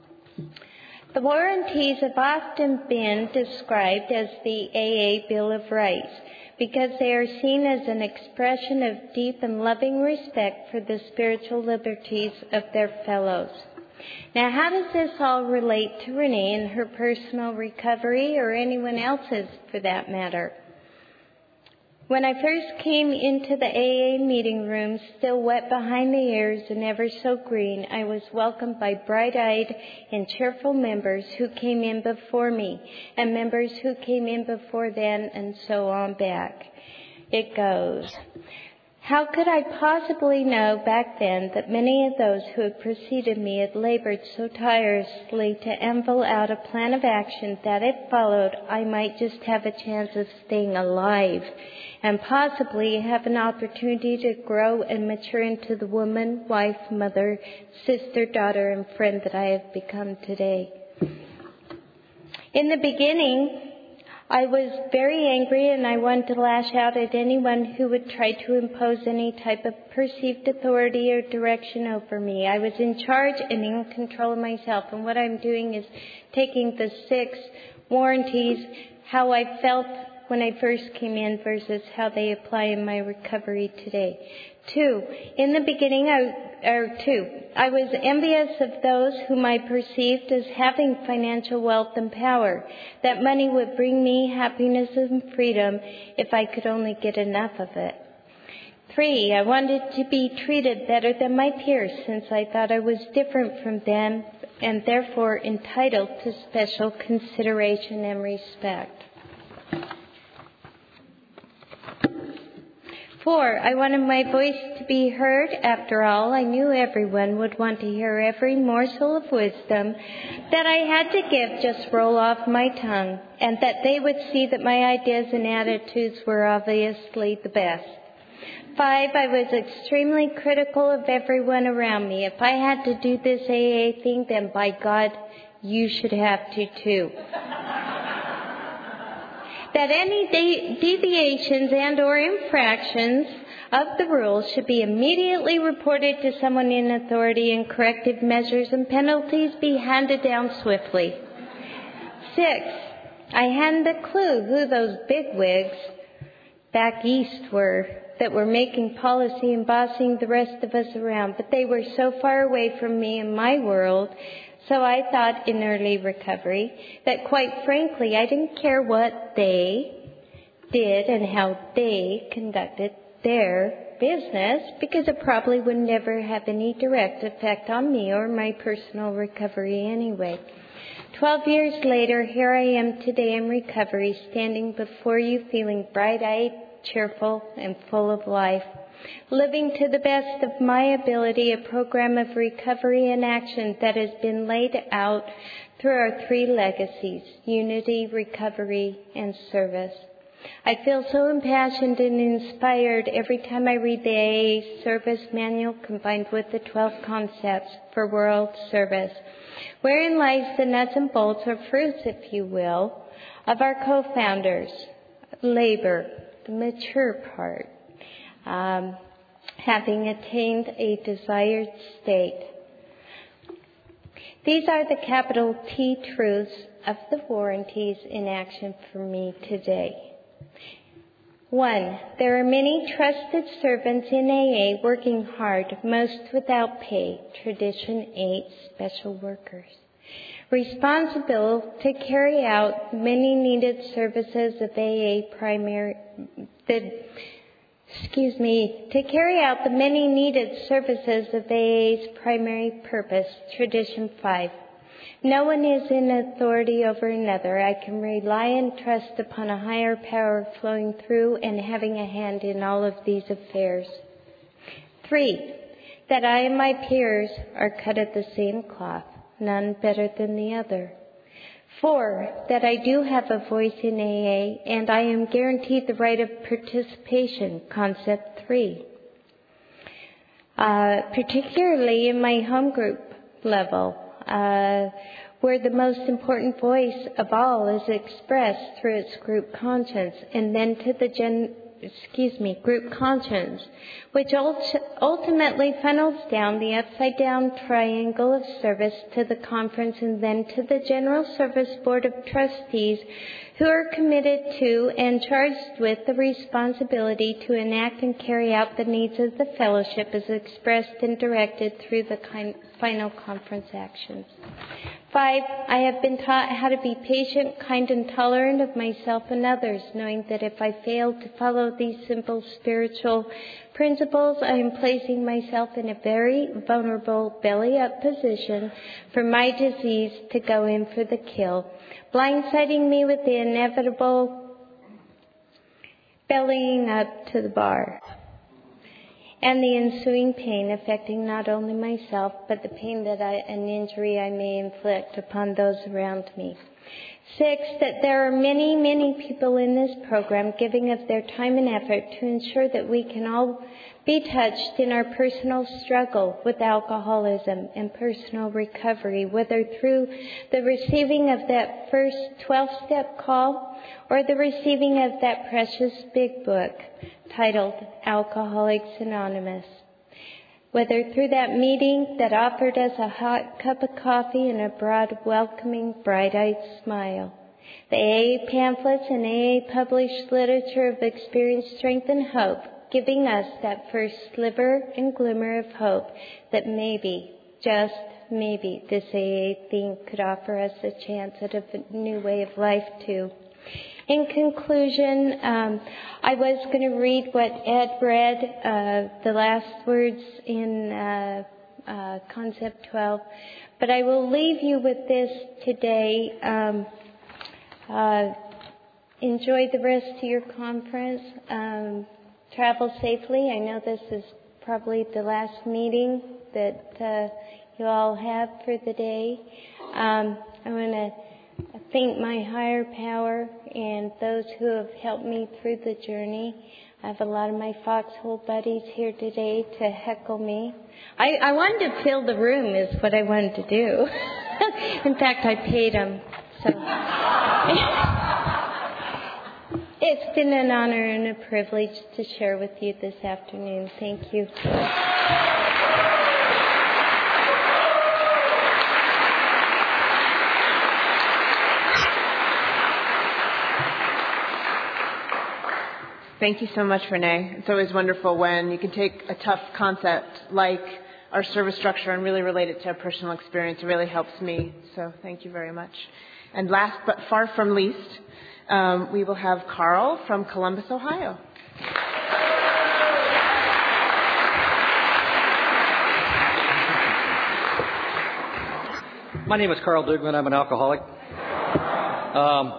The warranties have often been described as the A A Bill of Rights because they are seen as an expression of deep and loving respect for the spiritual liberties of their fellows. Now, how does this all relate to Renee and her personal recovery, or anyone else's for that matter? When I first came into the A A meeting room, still wet behind the ears and ever so green, I was welcomed by bright-eyed and cheerful members who came in before me, and members who came in before then, and so on back. It goes. How could I possibly know back then that many of those who had preceded me had labored so tirelessly to envelope out a plan of action that, if followed, I might just have a chance of staying alive and possibly have an opportunity to grow and mature into the woman, wife, mother, sister, daughter, and friend that I have become today. In the beginning, I was very angry, and I wanted to lash out at anyone who would try to impose any type of perceived authority or direction over me. I was in charge and in control of myself, and what I'm doing is taking the six warranties, how I felt when I first came in versus how they apply in my recovery today. Two, in the beginning, I, or two, I was envious of those whom I perceived as having financial wealth and power, that money would bring me happiness and freedom if I could only get enough of it. Three, I wanted to be treated better than my peers since I thought I was different from them and therefore entitled to special consideration and respect. Four, I wanted my voice to be heard. After all, I knew everyone would want to hear every morsel of wisdom that I had to give just roll off my tongue, and that they would see that my ideas and attitudes were obviously the best. Five, I was extremely critical of everyone around me. If I had to do this A A thing, then by God, you should have to too. That any de- deviations and or infractions of the rules should be immediately reported to someone in authority and corrective measures and penalties be handed down swiftly. Six, I hadn't a clue who those bigwigs back east were that were making policy and bossing the rest of us around, but they were so far away from me and my world, so I thought in early recovery that quite frankly I didn't care what they did and how they conducted their business, because it probably would never have any direct effect on me or my personal recovery anyway. Twelve years later, here I am today in recovery, standing before you feeling bright-eyed, cheerful, and full of life, living to the best of my ability a program of recovery and action that has been laid out through our three legacies: unity, recovery, and service. I feel so impassioned and inspired every time I read the A A Service Manual combined with the twelve concepts for world service, wherein lies the nuts and bolts, or fruits, if you will, of our co-founders: labor, the mature part, um, having attained a desired state. These are the capital T truths of the warranties in action for me today. One, there are many trusted servants in A A working hard, most without pay. Tradition eight, special workers. Responsible to carry out many needed services of A A primary, the, excuse me, to carry out the many needed services of A A's primary purpose. Tradition five. No one is in authority over another. I can rely and trust upon a higher power flowing through and having a hand in all of these affairs. Three, that I and my peers are cut of the same cloth, none better than the other. Four, that I do have a voice in A A and I am guaranteed the right of participation, concept three. Uh, particularly in my home group level, Uh, where the most important voice of all is expressed through its group conscience, and then to the gen, excuse me, group conscience, which ult- ultimately funnels down the upside-down triangle of service to the conference and then to the General Service Board of Trustees, who are committed to and charged with the responsibility to enact and carry out the needs of the fellowship as expressed and directed through the kind, final conference actions. Five, I have been taught how to be patient, kind, and tolerant of myself and others, knowing that if I fail to follow these simple spiritual principles, I am placing myself in a very vulnerable belly-up position for my disease to go in for the kill, blindsiding me with the inevitable bellying up to the bar, and the ensuing pain affecting not only myself, but the pain that I, an injury I may inflict upon those around me. Six, that there are many, many people in this program giving of their time and effort to ensure that we can all be touched in our personal struggle with alcoholism and personal recovery, whether through the receiving of that first twelve-step call or the receiving of that precious big book titled Alcoholics Anonymous. Whether through that meeting that offered us a hot cup of coffee and a broad, welcoming, bright-eyed smile. The A A pamphlets and A A published literature of experience, strength, and hope, giving us that first sliver and glimmer of hope that maybe, just maybe, this A A thing could offer us a chance at a new way of life too. In conclusion, um, I was going to read what Ed read, uh, the last words in uh, uh, Concept twelve, but I will leave you with this today. Um, uh, enjoy the rest of your conference. Um, travel safely. I know this is probably the last meeting that uh, you all have for the day. Um, I want to thank my higher power and those who have helped me through the journey. I have a lot of my foxhole buddies here today to heckle me. I, I wanted to fill the room is what I wanted to do. In fact, I paid them. So it's been an honor and a privilege to share with you this afternoon. Thank you. Thank you so much, Renee. It's always wonderful when you can take a tough concept like our service structure and really relate it to a personal experience. It really helps me. So thank you very much. And last but far from least, um, we will have Carl from Columbus, Ohio. My name is Carl Dugman. I'm an alcoholic. Um,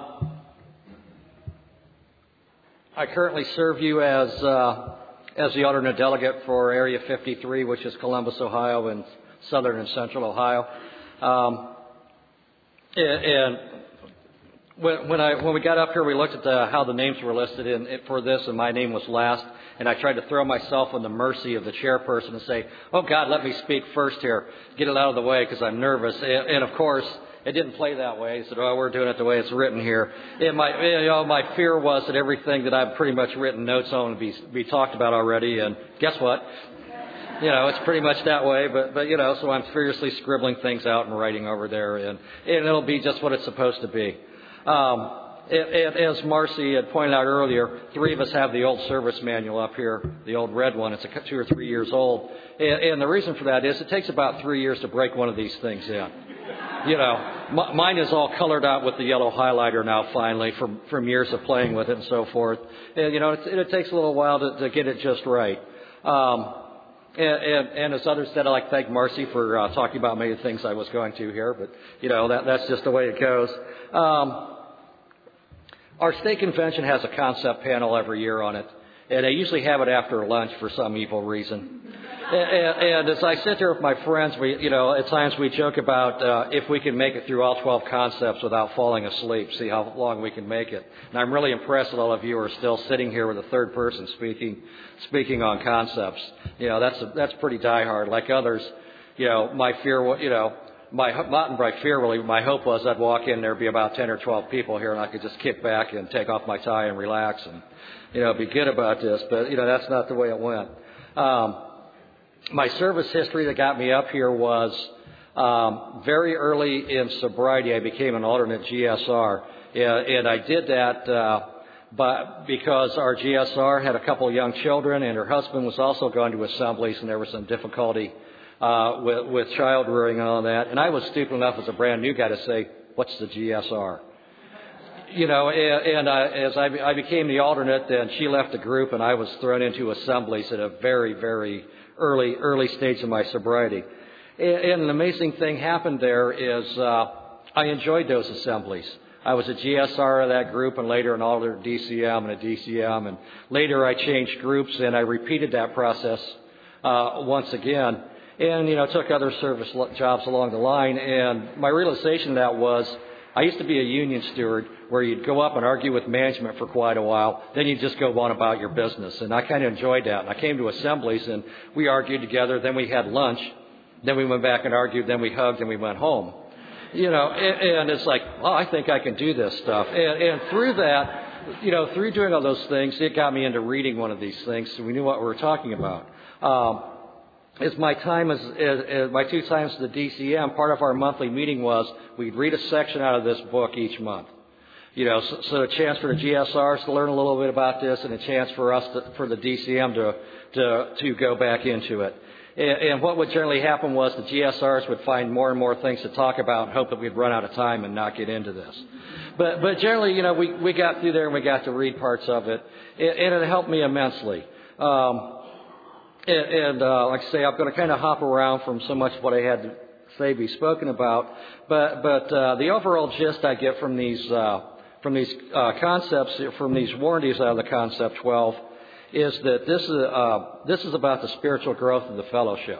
I currently serve you as uh, as the alternate delegate for Area fifty-three, which is Columbus, Ohio, and southern and central Ohio. Um, and and when, when I when we got up here, we looked at the, how the names were listed in, for this, and my name was last. And I tried to throw myself on the mercy of the chairperson and say, "Oh God, let me speak first here, get it out of the way because I'm nervous." And, and of course, it didn't play that way. He said, "Oh, we're doing it the way it's written here." And my, you know, my fear was that everything that I've pretty much written notes on would be, be talked about already. And guess what? You know, it's pretty much that way. But, but, you know, so I'm furiously scribbling things out and writing over there. And, and it'll be just what it's supposed to be. Um, and, and as Marcy had pointed out earlier, three of us have the old service manual up here, the old red one. It's a two or three years old. And, and the reason for that is it takes about three years to break one of these things in. You know, m- mine is all colored out with the yellow highlighter now, finally, from, from years of playing with it and so forth. And, you know, it, it takes a little while to, to get it just right. Um, and, and, and as others said, I'd like to thank Marcy for uh, talking about many things I was going to here. But, you know, that, that's just the way it goes. Um, our state convention has a concept panel every year on it. And they usually have it after lunch for some evil reason. And, and, and as I sit there with my friends, we, you know, at times we joke about uh, if we can make it through all twelve concepts without falling asleep, see how long we can make it. And I'm really impressed that all of you are still sitting here with a third person speaking, speaking on concepts. You know, that's a, that's pretty diehard. Like others, you know, my fear, you know, my not by fear really, my hope was I'd walk in, there'd be about ten or twelve people here, and I could just kick back and take off my tie and relax and, you know, be good about this. But, you know, that's not the way it went. Um, my service history that got me up here was um, very early in sobriety. I became an alternate G S R, and, and I did that uh, but because our G S R had a couple of young children, and her husband was also going to assemblies, and there was some difficulty uh, with, with child rearing and all that. And I was stupid enough as a brand new guy to say, "What's the G S R?" You know, and, and uh, as I, I became the alternate, then she left the group, and I was thrown into assemblies at a very, very early, early stage of my sobriety. And, and an amazing thing happened there is uh, I enjoyed those assemblies. I was a G S R of that group, and later an alternate D C M and a D C M, and later I changed groups, and I repeated that process uh, once again, and, you know, took other service jobs along the line. And my realization of that was, I used to be a union steward where you'd go up and argue with management for quite a while. Then you'd just go on about your business. And I kind of enjoyed that. And I came to assemblies and we argued together. Then we had lunch. Then we went back and argued. Then we hugged and we went home. You know, and, and it's like, oh, I think I can do this stuff. And, and through that, you know, through doing all those things, it got me into reading one of these things. So we knew what we were talking about. Um, As my time as, as, as my two times to the D C M, part of our monthly meeting was we'd read a section out of this book each month. You know, so, so a chance for the G S Rs to learn a little bit about this, and a chance for us to, for the D C M to to to go back into it. And, and what would generally happen was the G S Rs would find more and more things to talk about and hope that we'd run out of time and not get into this. But but generally, you know, we we got through there and we got to read parts of it, and, and it helped me immensely. Um, And, and uh, like I say, I'm going to kind of hop around from so much of what I had to say be spoken about. But but uh, the overall gist I get from these uh, from these uh, concepts, from these warranties out of the Concept twelve, is that this is uh, this is about the spiritual growth of the fellowship.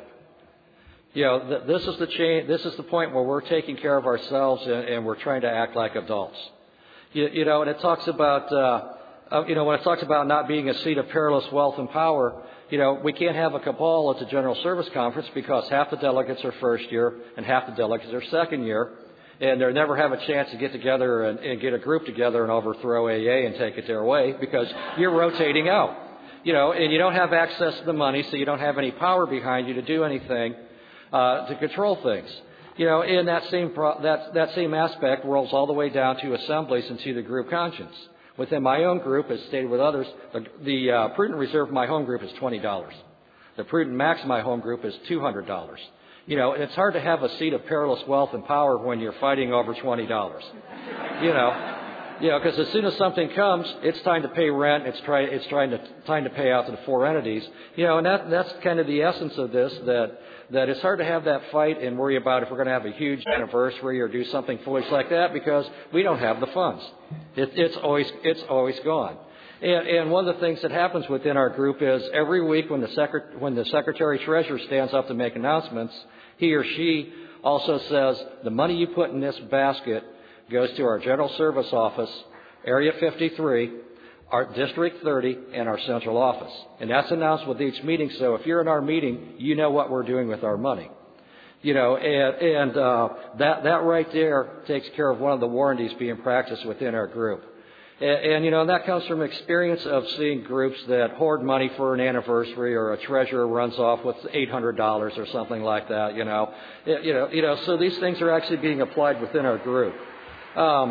You know, th- this is the cha- this is the point where we're taking care of ourselves and, and we're trying to act like adults. You, you know, and it talks about uh, uh, you know, when it talks about not being a seat of perilous wealth and power, you know, we can't have a cabal at the General Service Conference because half the delegates are first year and half the delegates are second year, and they never have a chance to get together and, and get a group together and overthrow A A and take it their way because you're rotating out. You know, and you don't have access to the money, so you don't have any power behind you to do anything uh, to control things. You know, and that same pro- that that same aspect rolls all the way down to assemblies and to the group conscience. Within my own group, as stated with others, the, the uh, prudent reserve of my home group is twenty dollars. The prudent max of my home group is two hundred dollars. You know, it's hard to have a seat of perilous wealth and power when you're fighting over twenty dollars. You know. You know, because as soon as something comes, it's time to pay rent. It's try, it's trying to time to pay out to the four entities. You know, and that that's kind of the essence of this. That that it's hard to have that fight and worry about if we're going to have a huge anniversary or do something foolish like that because we don't have the funds. It, it's always it's always gone. And, and one of the things that happens within our group is every week when the secret when the secretary treasurer stands up to make announcements, he or she also says the money you put in this basket goes to our General Service Office, Area fifty-three, our District thirty, and our central office. And that's announced with each meeting, so if you're in our meeting, you know what we're doing with our money. You know, and, and uh, that, that right there takes care of one of the warranties being practiced within our group. And, and, you know, that comes from experience of seeing groups that hoard money for an anniversary or a treasurer runs off with eight hundred dollars or something like that, you know. You know, you know, so these things are actually being applied within our group. Um,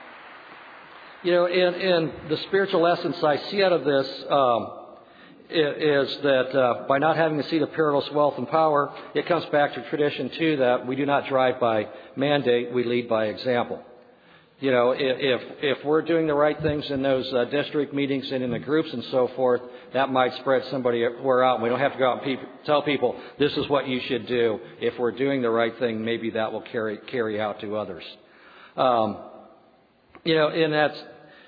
you know, and, and the spiritual essence I see out of this um, is that uh, by not having a seat of perilous wealth and power, it comes back to tradition, too, that we do not drive by mandate, we lead by example. You know, if if we're doing the right things in those uh, district meetings and in the groups and so forth, that might spread somebody we're out. We don't have to go out and pe- tell people, this is what you should do. If we're doing the right thing, maybe that will carry carry out to others. Um, you know, and that's,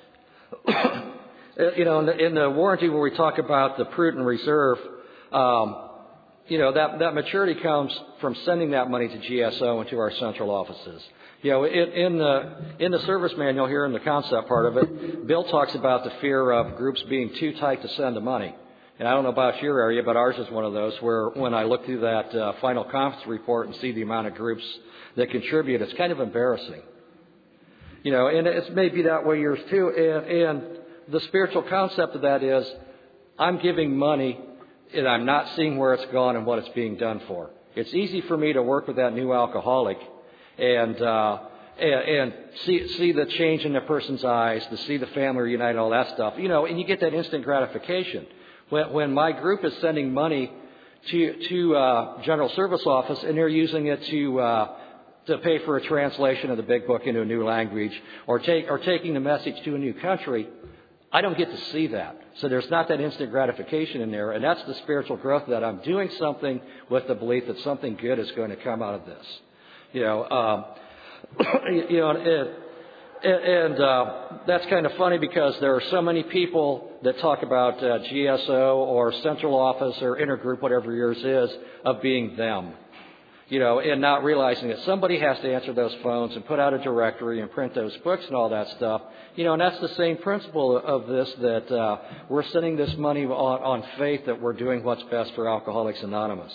you know, in the, in the warranty where we talk about the prudent reserve, um, you know, that, that maturity comes from sending that money to G S O and to our central offices. You know, in, in the in the service manual here in the concept part of it, Bill talks about the fear of groups being too tight to send the money. And I don't know about your area, but ours is one of those where when I look through that uh, final conference report and see the amount of groups that contribute, it's kind of embarrassing. You know, and it may be that way yours too. And, and the spiritual concept of that is I'm giving money and I'm not seeing where it's gone and what it's being done for. It's easy for me to work with that new alcoholic and uh, and, and see see the change in the person's eyes, to see the family reunite, all that stuff. You know, and you get that instant gratification. When, when my group is sending money to to uh, General Service Office and they're using it to uh, to pay for a translation of the Big Book into a new language, or take or taking the message to a new country, I don't get to see that. So there's not that instant gratification in there, and that's the spiritual growth that I'm doing something with the belief that something good is going to come out of this. You know, um, you know, and, and uh, that's kind of funny because there are so many people that talk about uh, G S O or central office or intergroup, whatever yours is, of being them. You know, and not realizing that somebody has to answer those phones and put out a directory and print those books and all that stuff. You know, and that's the same principle of this, that uh, we're sending this money on, on faith that we're doing what's best for Alcoholics Anonymous.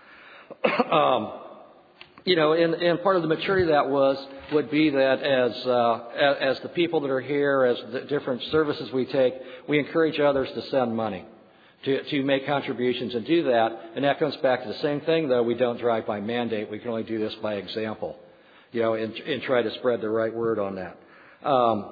um, you know, and, and part of the maturity of that was would be that as, uh, as as the people that are here, as the different services we take, we encourage others to send money. To, to make contributions and do that. And that comes back to the same thing, though. We don't drive by mandate. We can only do this by example, you know, and, and try to spread the right word on that. Um,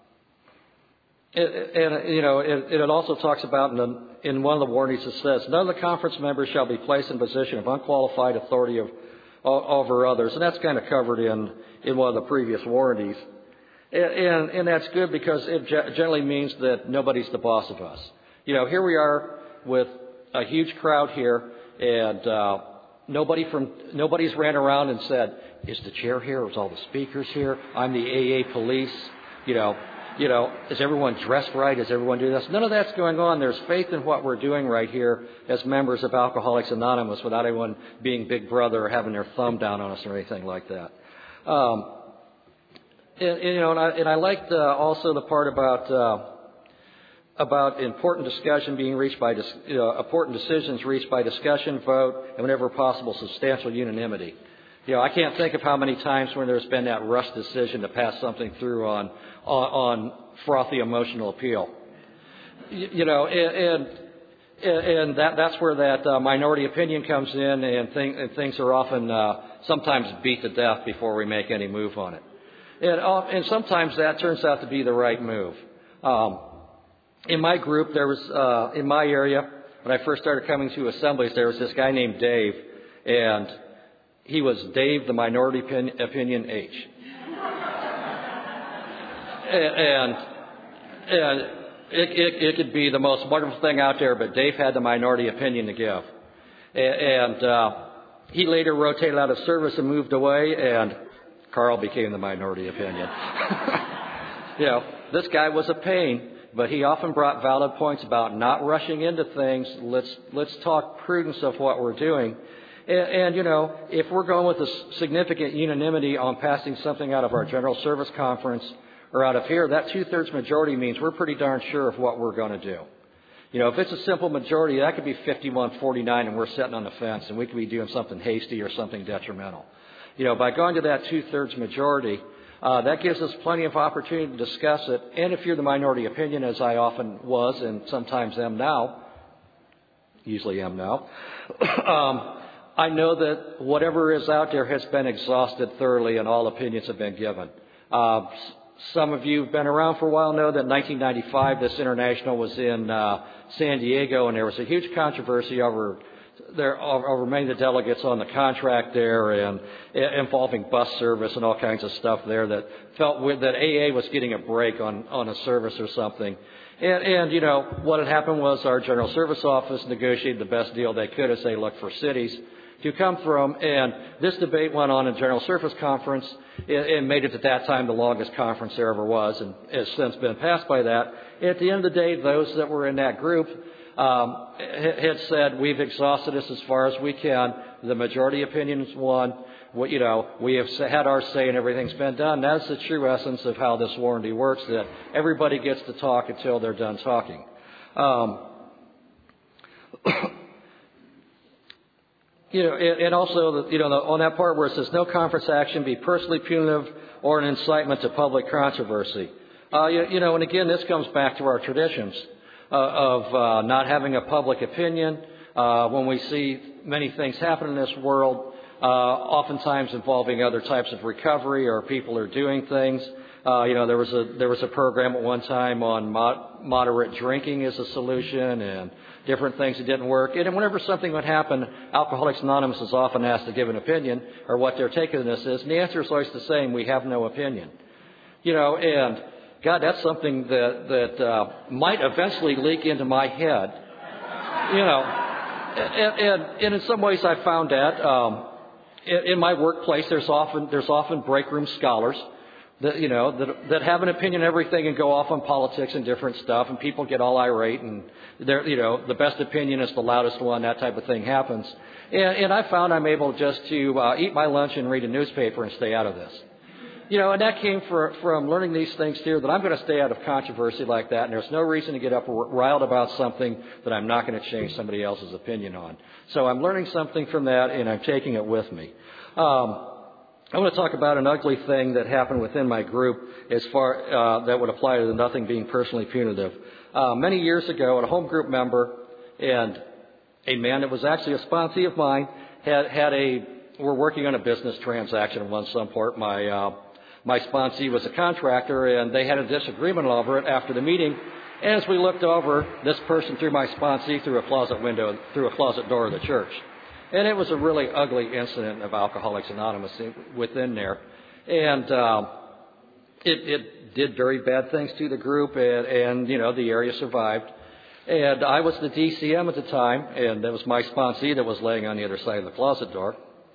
and, and, you know, it, it also talks about in, the, in one of the warnings, it says, none of the conference members shall be placed in a position of unqualified authority of, over others. And that's kind of covered in, in one of the previous warranties. And, and, and that's good because it generally means that nobody's the boss of us. You know, here we are with a huge crowd here, and uh, nobody from nobody's ran around and said, "Is the chair here? Is all the speakers here? I'm the A A police." You know, you know, is everyone dressed right? Is everyone doing this? None of that's going on. There's faith in what we're doing right here as members of Alcoholics Anonymous, without anyone being Big Brother or having their thumb down on us or anything like that. Um, and, and, you know, and I, and I liked uh, also the part about. Uh, about important discussion being reached by, dis- uh, important decisions reached by discussion, vote, and whenever possible, substantial unanimity. You know, I can't think of how many times when there's been that rush decision to pass something through on on, on frothy emotional appeal. You, you know, and and, and that that's where that uh, minority opinion comes in, and, thing, and things are often uh, sometimes beat to death before we make any move on it. And, uh, and sometimes that turns out to be the right move. Um, in my group, there was uh, in my area when I first started coming to assemblies, there was this guy named Dave, and he was Dave the Minority Opinion, opinion H. and and it, it, it could be the most wonderful thing out there, but Dave had the minority opinion to give. And uh, he later rotated out of service and moved away, and Carl became the minority opinion. You know, this guy was a pain, but he often brought valid points about not rushing into things. Let's let's talk prudence of what we're doing. And, and, you know, if we're going with a significant unanimity on passing something out of our General Service Conference or out of here, that two-thirds majority means we're pretty darn sure of what we're going to do. You know, if it's a simple majority, that could be fifty-one forty-nine and we're sitting on the fence and we could be doing something hasty or something detrimental. You know, by going to that two-thirds majority, uh, that gives us plenty of opportunity to discuss it. And if you're the minority opinion, as I often was and sometimes am now, usually am now, um, I know that whatever is out there has been exhausted thoroughly and all opinions have been given. Uh, some of you who've been around for a while know that in nineteen ninety-five, this international was in uh, San Diego, and there was a huge controversy over there over many of the delegates on the contract there, and uh, involving bus service and all kinds of stuff there that felt weird, that A A was getting a break on on a service or something. And, and, you know, what had happened was our General Service Office negotiated the best deal they could as they looked for cities to come from, and this debate went on in General Service Conference and made it at that time the longest conference there ever was, and has since been passed by that. At the end of the day, those that were in that group um, had said, we've exhausted this as far as we can. The majority opinion is won. We, you know, we have had our say and everything's been done. That's the true essence of how this warranty works, that everybody gets to talk until they're done talking. Um, You know, and also, you know, on that part where it says no conference action be personally punitive or an incitement to public controversy. Uh, you, you know, and again, this comes back to our traditions uh, of uh, not having a public opinion. Uh, when we see many things happen in this world, uh, oftentimes involving other types of recovery or people are doing things. Uh, you know, there was a there was a program at one time on mod- moderate drinking as a solution, and different things that didn't work. And whenever something would happen, Alcoholics Anonymous is often asked to give an opinion or what their take on this is, and the answer is always the same: we have no opinion. You know, and God, that's something that that uh, might eventually leak into my head. You know, and, and, and in some ways, I found that um, in, in my workplace, there's often there's often break room scholars that, you know, that, that have an opinion on everything and go off on politics and different stuff, and people get all irate, and they're, you know, the best opinion is the loudest one, that type of thing happens. And, and I found I'm able just to uh, eat my lunch and read a newspaper and stay out of this. You know, and that came for, from learning these things here, that I'm going to stay out of controversy like that, and there's no reason to get up riled about something that I'm not going to change somebody else's opinion on. So I'm learning something from that, and I'm taking it with me. Um, I want to talk about an ugly thing that happened within my group as far uh, that would apply to nothing being personally punitive. Uh, many years ago, a home group member and a man that was actually a sponsee of mine had had a. We're working on a business transaction of one sort. My uh, my sponsee was a contractor, and they had a disagreement over it after the meeting. As we looked over, this person threw my sponsee through a closet window, through a closet door of the church. And it was a really ugly incident of Alcoholics Anonymous within there. And um, it, it did very bad things to the group, and, and, you know, the area survived. And I was the D C M at the time, and it was my sponsee that was laying on the other side of the closet door.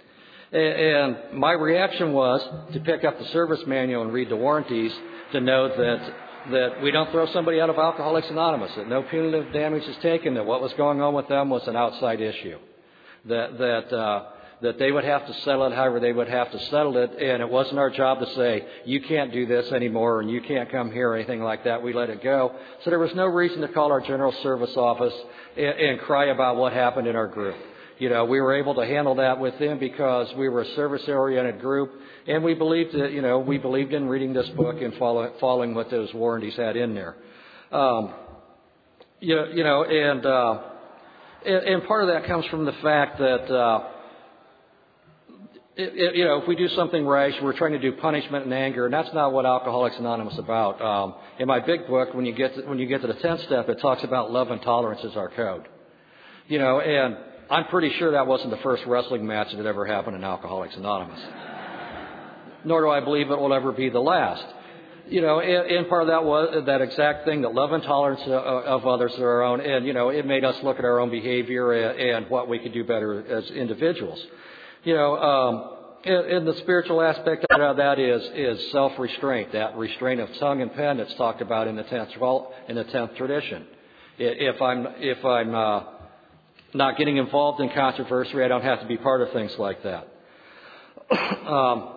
And, and my reaction was to pick up the service manual and read the warranties to know that that we don't throw somebody out of Alcoholics Anonymous, that no punitive damage is taken, that what was going on with them was an outside issue. That that uh, that they would have to settle it however they would have to settle it, and it wasn't our job to say, you can't do this anymore and you can't come here or anything like that. We let it go. So there was no reason to call our general service office and, and cry about what happened in our group. You know, we were able to handle that with them because we were a service-oriented group, and we believed that, you know, we believed in reading this book and follow, following what those warranties had in there. Um, you, know, you know, and, uh, and and part of that comes from the fact that, uh, it, it, you know, if we do something rash, we're trying to do punishment and anger, and that's not what Alcoholics Anonymous is about. Um, in my big book, when you get to, when you get to the tenth step, it talks about love and tolerance as our code. You know, and I'm pretty sure that wasn't the first wrestling match that had ever happened in Alcoholics Anonymous. Nor do I believe it will ever be the last. You know, and, and part of that was that exact thing, that love and tolerance of others are our own. And, you know, it made us look at our own behavior and, and what we could do better as individuals. You know, um, and, and the spiritual aspect of that is, is self-restraint, that restraint of tongue and pen that's talked about in the tenth, well, in the tenth tradition. If I'm, if I'm, uh, not getting involved in controversy, I don't have to be part of things like that. um,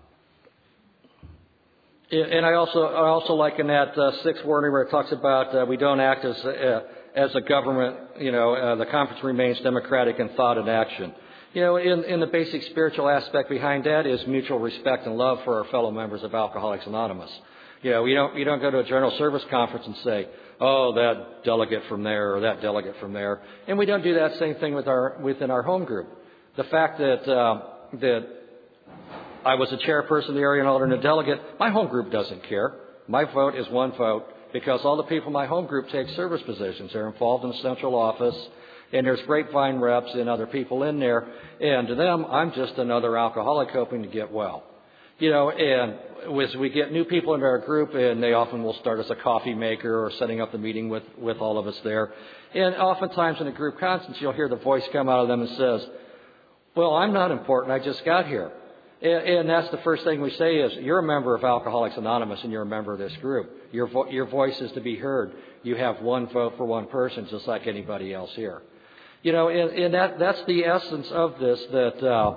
and I also I also like in that uh, sixth warning where it talks about uh, we don't act as uh, as a government. You know, uh, the conference remains democratic in thought and action. You know, in, in the basic spiritual aspect behind that is mutual respect and love for our fellow members of Alcoholics Anonymous. You know, you don't you don't go to a general service conference and say, oh, that delegate from there or that delegate from there. And we don't do that same thing with our within our home group. The fact that uh, that I was a chairperson of the area and alternate delegate, my home group doesn't care. My vote is one vote because all the people in my home group take service positions. They're involved in the central office, and there's grapevine reps and other people in there. And to them, I'm just another alcoholic hoping to get well. You know, and as we get new people into our group, and they often will start as a coffee maker or setting up the meeting with, with all of us there. And oftentimes in a group conference, you'll hear the voice come out of them and says, well, I'm not important. I just got here. And, and that's the first thing we say is, you're a member of Alcoholics Anonymous and you're a member of this group. Your, vo- your voice is to be heard. You have one vote for one person, just like anybody else here. You know, and, and that, that's the essence of this, that uh,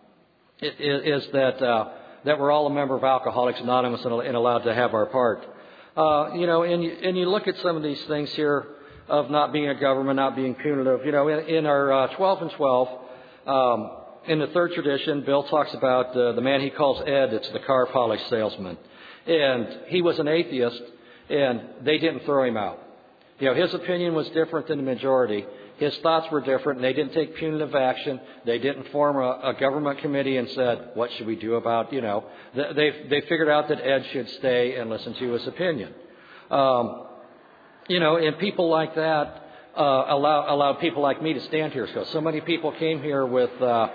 is, is that... Uh, that we're all a member of Alcoholics Anonymous and allowed to have our part. Uh, you know, and you, and you look at some of these things here of not being a government, not being punitive. You know, in, in our uh, twelve and twelve, um, in the third tradition, Bill talks about uh, the man he calls Ed. It's the car polish salesman. And he was an atheist, and they didn't throw him out. You know, his opinion was different than the majority. His thoughts were different, and they didn't take punitive action. They didn't form a, a government committee and said, what should we do about, you know. They, they figured out that Ed should stay and listen to his opinion. Um, you know, and people like that uh, allow, allowed people like me to stand here. So, so many people came here with uh,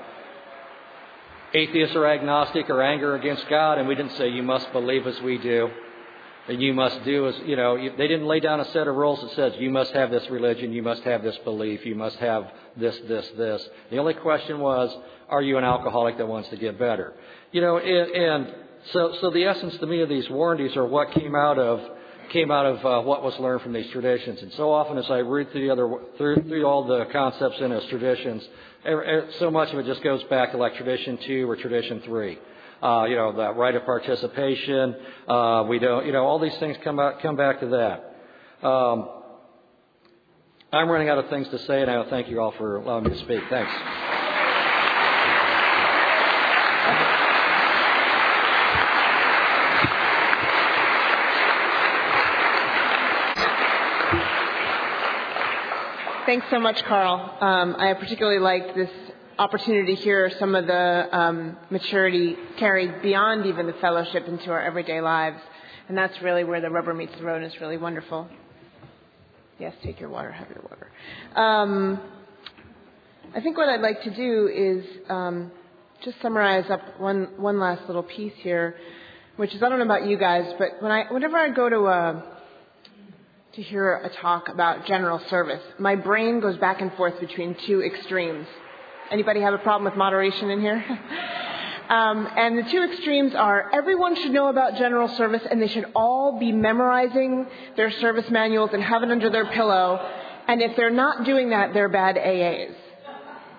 atheist or agnostic or anger against God, and we didn't say, you must believe as we do. And you must do as, you know, they didn't lay down a set of rules that says you must have this religion, you must have this belief, you must have this, this, this. The only question was, are you an alcoholic that wants to get better? You know, and, and so, so the essence to me of these warranties are what came out of, came out of uh, what was learned from these traditions. And so often as I read through the other, through, through all the concepts in those traditions, so much of it just goes back to like tradition two or tradition three. Uh, you know, that right of participation. Uh, we don't, you know, all these things come back, come back to that. Um, I'm running out of things to say, and I thank you all for allowing me to speak. Thanks. Thanks so much, Carl. Um, I particularly liked this opportunity to hear some of the um, maturity carried beyond even the fellowship into our everyday lives. And that's really where the rubber meets the road, and it's really wonderful. Yes, take your water, have your water. Um, I think what I'd like to do is um, just summarize up one, one last little piece here, which is, I don't know about you guys, but when I, whenever I go to a, to hear a talk about general service, my brain goes back and forth between two extremes. Anybody have a problem with moderation in here? um, and the two extremes are everyone should know about general service and they should all be memorizing their service manuals and have it under their pillow. And if they're not doing that, they're bad A As.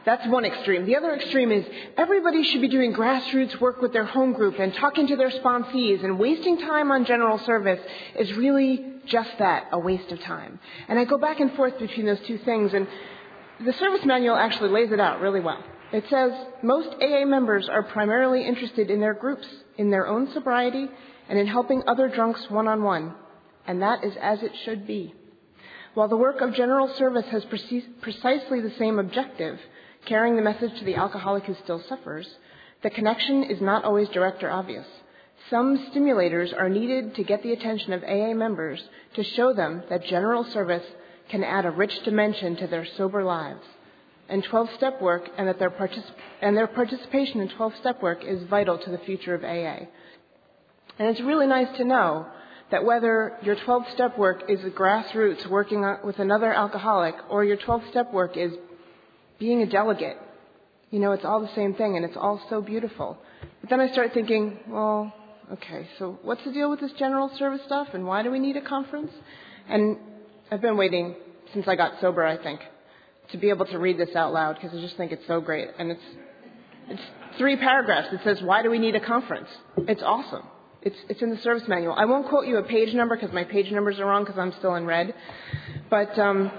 That's one extreme. The other extreme is everybody should be doing grassroots work with their home group and talking to their sponsees, and wasting time on general service is really just that, a waste of time. And I go back and forth between those two things, and the service manual actually lays it out really well. It says most A A members are primarily interested in their groups, in their own sobriety, and in helping other drunks one-on-one. And that is as it should be. While the work of general service has precisely the same objective, carrying the message to the alcoholic who still suffers, the connection is not always direct or obvious. Some stimulators are needed to get the attention of A A members to show them that general service can add a rich dimension to their sober lives, and twelve-step work, and that their, particip- and their participation in twelve-step work is vital to the future of A A. And it's really nice to know that whether your twelve-step work is the grassroots working with another alcoholic, or your twelve-step work is being a delegate, you know, it's all the same thing, and it's all so beautiful. But then I start thinking, well, okay, so what's the deal with this general service stuff, and why do we need a conference? And I've been waiting since I got sober, I think, to be able to read this out loud, because I just think it's so great. And it's it's three paragraphs. It says, why do we need a conference? It's awesome. It's, it's in the service manual. I won't quote you a page number because my page numbers are wrong because I'm still in red. But um,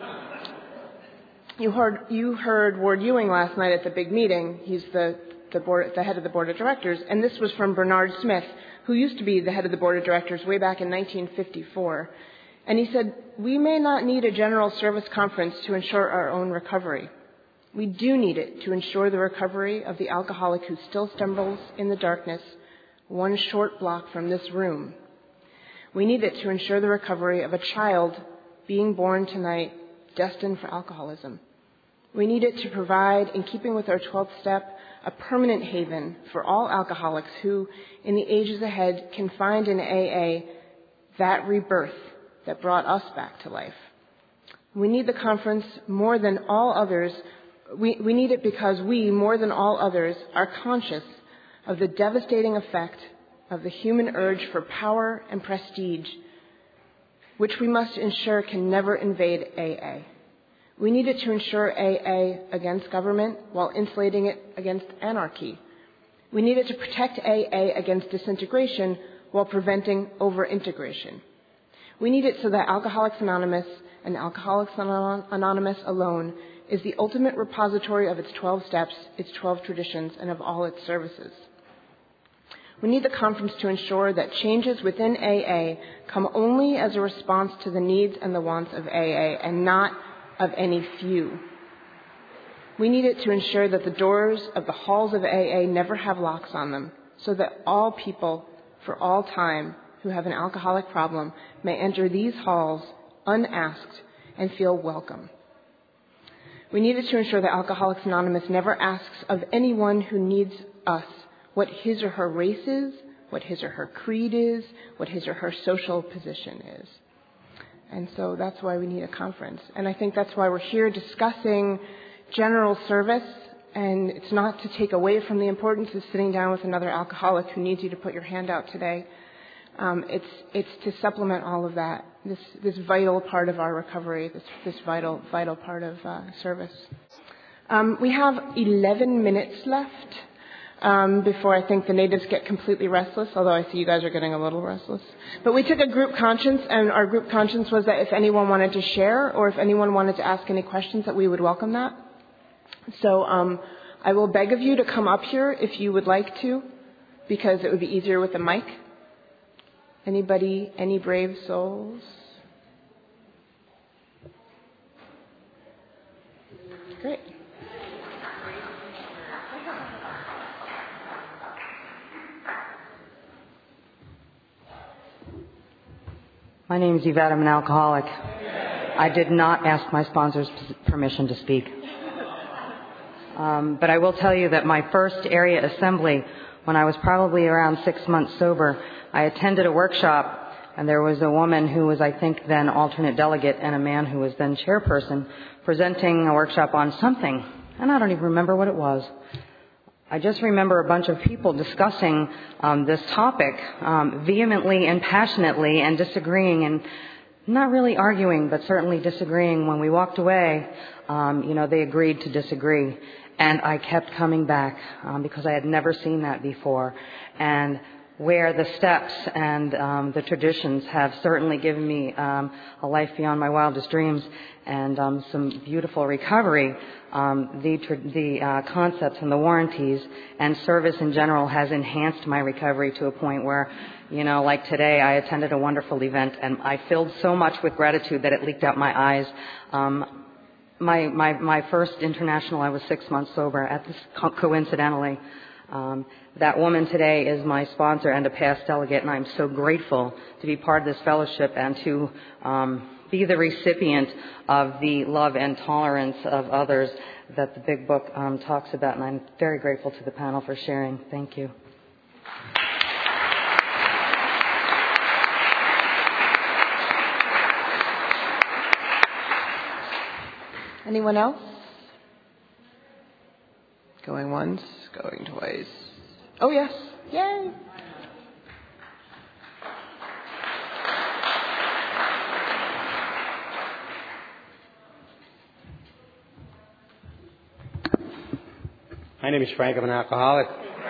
you heard you heard Ward Ewing last night at the big meeting. He's the the, board, the head of the board of directors, and this was from Bernard Smith, who used to be the head of the board of directors way back in nineteen fifty-four. And he said, we may not need a general service conference to ensure our own recovery. We do need it to ensure the recovery of the alcoholic who still stumbles in the darkness one short block from this room. We need it to ensure the recovery of a child being born tonight destined for alcoholism. We need it to provide, in keeping with our twelfth step, a permanent haven for all alcoholics who, in the ages ahead, can find in A A that rebirth that brought us back to life. We need the conference more than all others. We, we need it because we, more than all others, are conscious of the devastating effect of the human urge for power and prestige, which we must ensure can never invade A A. We need it to ensure A A against government while insulating it against anarchy. We need it to protect A A against disintegration while preventing over-integration. We need it so that Alcoholics Anonymous and Alcoholics Anonymous alone is the ultimate repository of its twelve steps, its twelve traditions, and of all its services. We need the conference to ensure that changes within A A come only as a response to the needs and the wants of A A and not of any few. We need it to ensure that the doors of the halls of A A never have locks on them, so that all people, for all time, who have an alcoholic problem may enter these halls unasked and feel welcome. We need it to ensure that Alcoholics Anonymous never asks of anyone who needs us what his or her race is, what his or her creed is, what his or her social position is. And so that's why we need a conference. And I think that's why we're here discussing general service. And it's not to take away from the importance of sitting down with another alcoholic who needs you to put your hand out today. Um, it's it's to supplement all of that, this this vital part of our recovery, this this vital vital part of uh, service. Um, we have eleven minutes left um, before I think the natives get completely restless, although I see you guys are getting a little restless. But we took a group conscience, and our group conscience was that if anyone wanted to share or if anyone wanted to ask any questions, that we would welcome that. So um, I will beg of you to come up here if you would like to, because it would be easier with the mic. Anybody, any brave souls? Great. My name is Yvette. I'm an alcoholic. I did not ask my sponsor's permission to speak. Um, but I will tell you that my first area assembly, when I was probably around six months sober, I attended a workshop, and there was a woman who was, I think, then alternate delegate, and a man who was then chairperson, presenting a workshop on something, and I don't even remember what it was. I just remember a bunch of people discussing um, this topic um, vehemently and passionately and disagreeing, and not really arguing, but certainly disagreeing. When we walked away, um, you know, they agreed to disagree. And I kept coming back um, because I had never seen that before. And where the steps and um, the traditions have certainly given me um, a life beyond my wildest dreams and um, some beautiful recovery, um, the, the uh, concepts and the warranties and service in general has enhanced my recovery to a point where, you know, like today, I attended a wonderful event and I filled so much with gratitude that it leaked out my eyes. Um, my, my, my first international, I was six months sober at this co- coincidentally. Um, that woman today is my sponsor and a past delegate, and I'm so grateful to be part of this fellowship and to um, be the recipient of the love and tolerance of others that the Big Book um, talks about. And I'm very grateful to the panel for sharing. Thank you. Anyone else? Going once, going twice. Oh, yes. Yay. My name is Frank. I'm an alcoholic.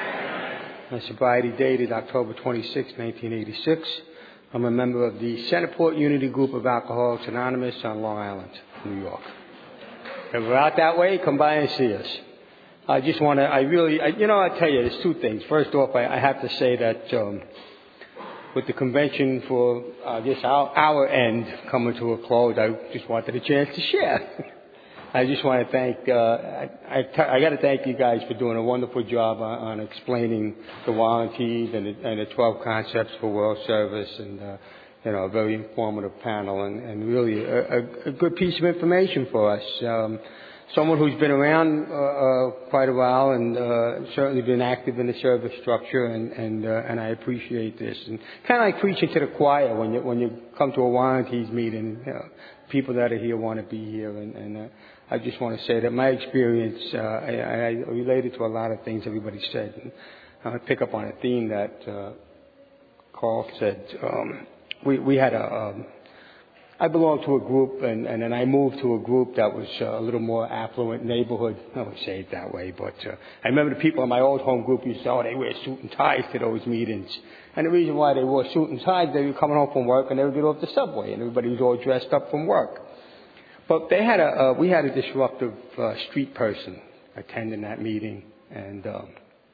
My sobriety dated October twenty-sixth, nineteen eighty-six. I'm a member of the Centerport Unity Group of Alcoholics Anonymous on Long Island, New York. If we're out that way, come by and see us. I just want to, I really, I, you know, I tell you, there's two things. First off, I, I have to say that um, with the convention for, I uh, guess, our, our end coming to a close, I just wanted a chance to share. I just want to thank, uh, I, I, t- I got to thank you guys for doing a wonderful job on, on explaining the warranties and the, and the twelve concepts for world service and, uh, you know, a very informative panel and, and really a, a, a good piece of information for us. Um, someone who's been around uh, uh, quite a while and uh, certainly been active in the service structure, and and, uh, and I appreciate this. And kind of like preaching to the choir when you when you come to a warranties meeting, you know, people that are here want to be here, and, and uh, I just want to say that my experience, uh, I, I related to a lot of things everybody said. And I pick up on a theme that uh, Carl said. Um, we we had a um, I belonged to a group, and, and then I moved to a group that was uh, a little more affluent neighborhood. I won't say it that way, but uh, I remember the people in my old home group used to say, oh, they wear suit and ties to those meetings. And the reason why they wore suit and ties, they were coming home from work and they would get off the subway, and everybody was all dressed up from work. But they had a, uh, we had a disruptive uh, street person attending that meeting, and um,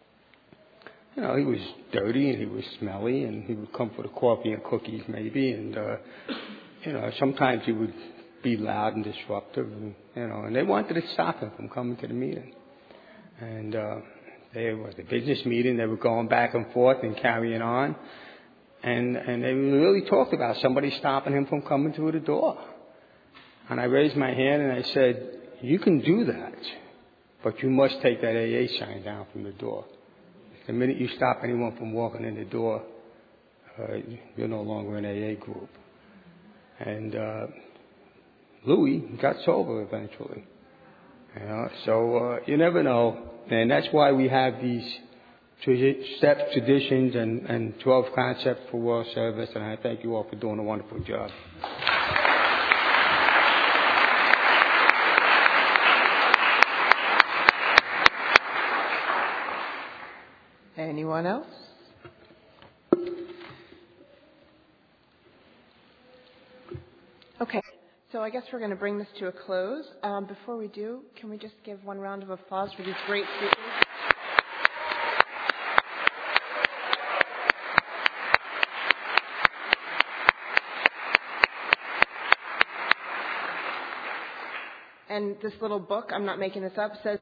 you know, he was dirty and he was smelly, and he would come for the coffee and cookies maybe, and uh, you know, sometimes he would be loud and disruptive, and, you know, and they wanted to stop him from coming to the meeting. And uh, they was a business meeting. They were going back and forth and carrying on, and and they really talked about somebody stopping him from coming through the door. And I raised my hand and I said, "You can do that, but you must take that A A sign down from the door. The minute you stop anyone from walking in the door, uh, you're no longer an A A group." And uh, Louis got sober eventually. You know, so uh, you never know, and that's why we have these steps, traditions, and, and twelve concepts for world service. And I thank you all for doing a wonderful job. Anyone else? Okay, so I guess we're going to bring this to a close. Um, before we do, can we just give one round of applause for these great speakers? And this little book, I'm not making this up, says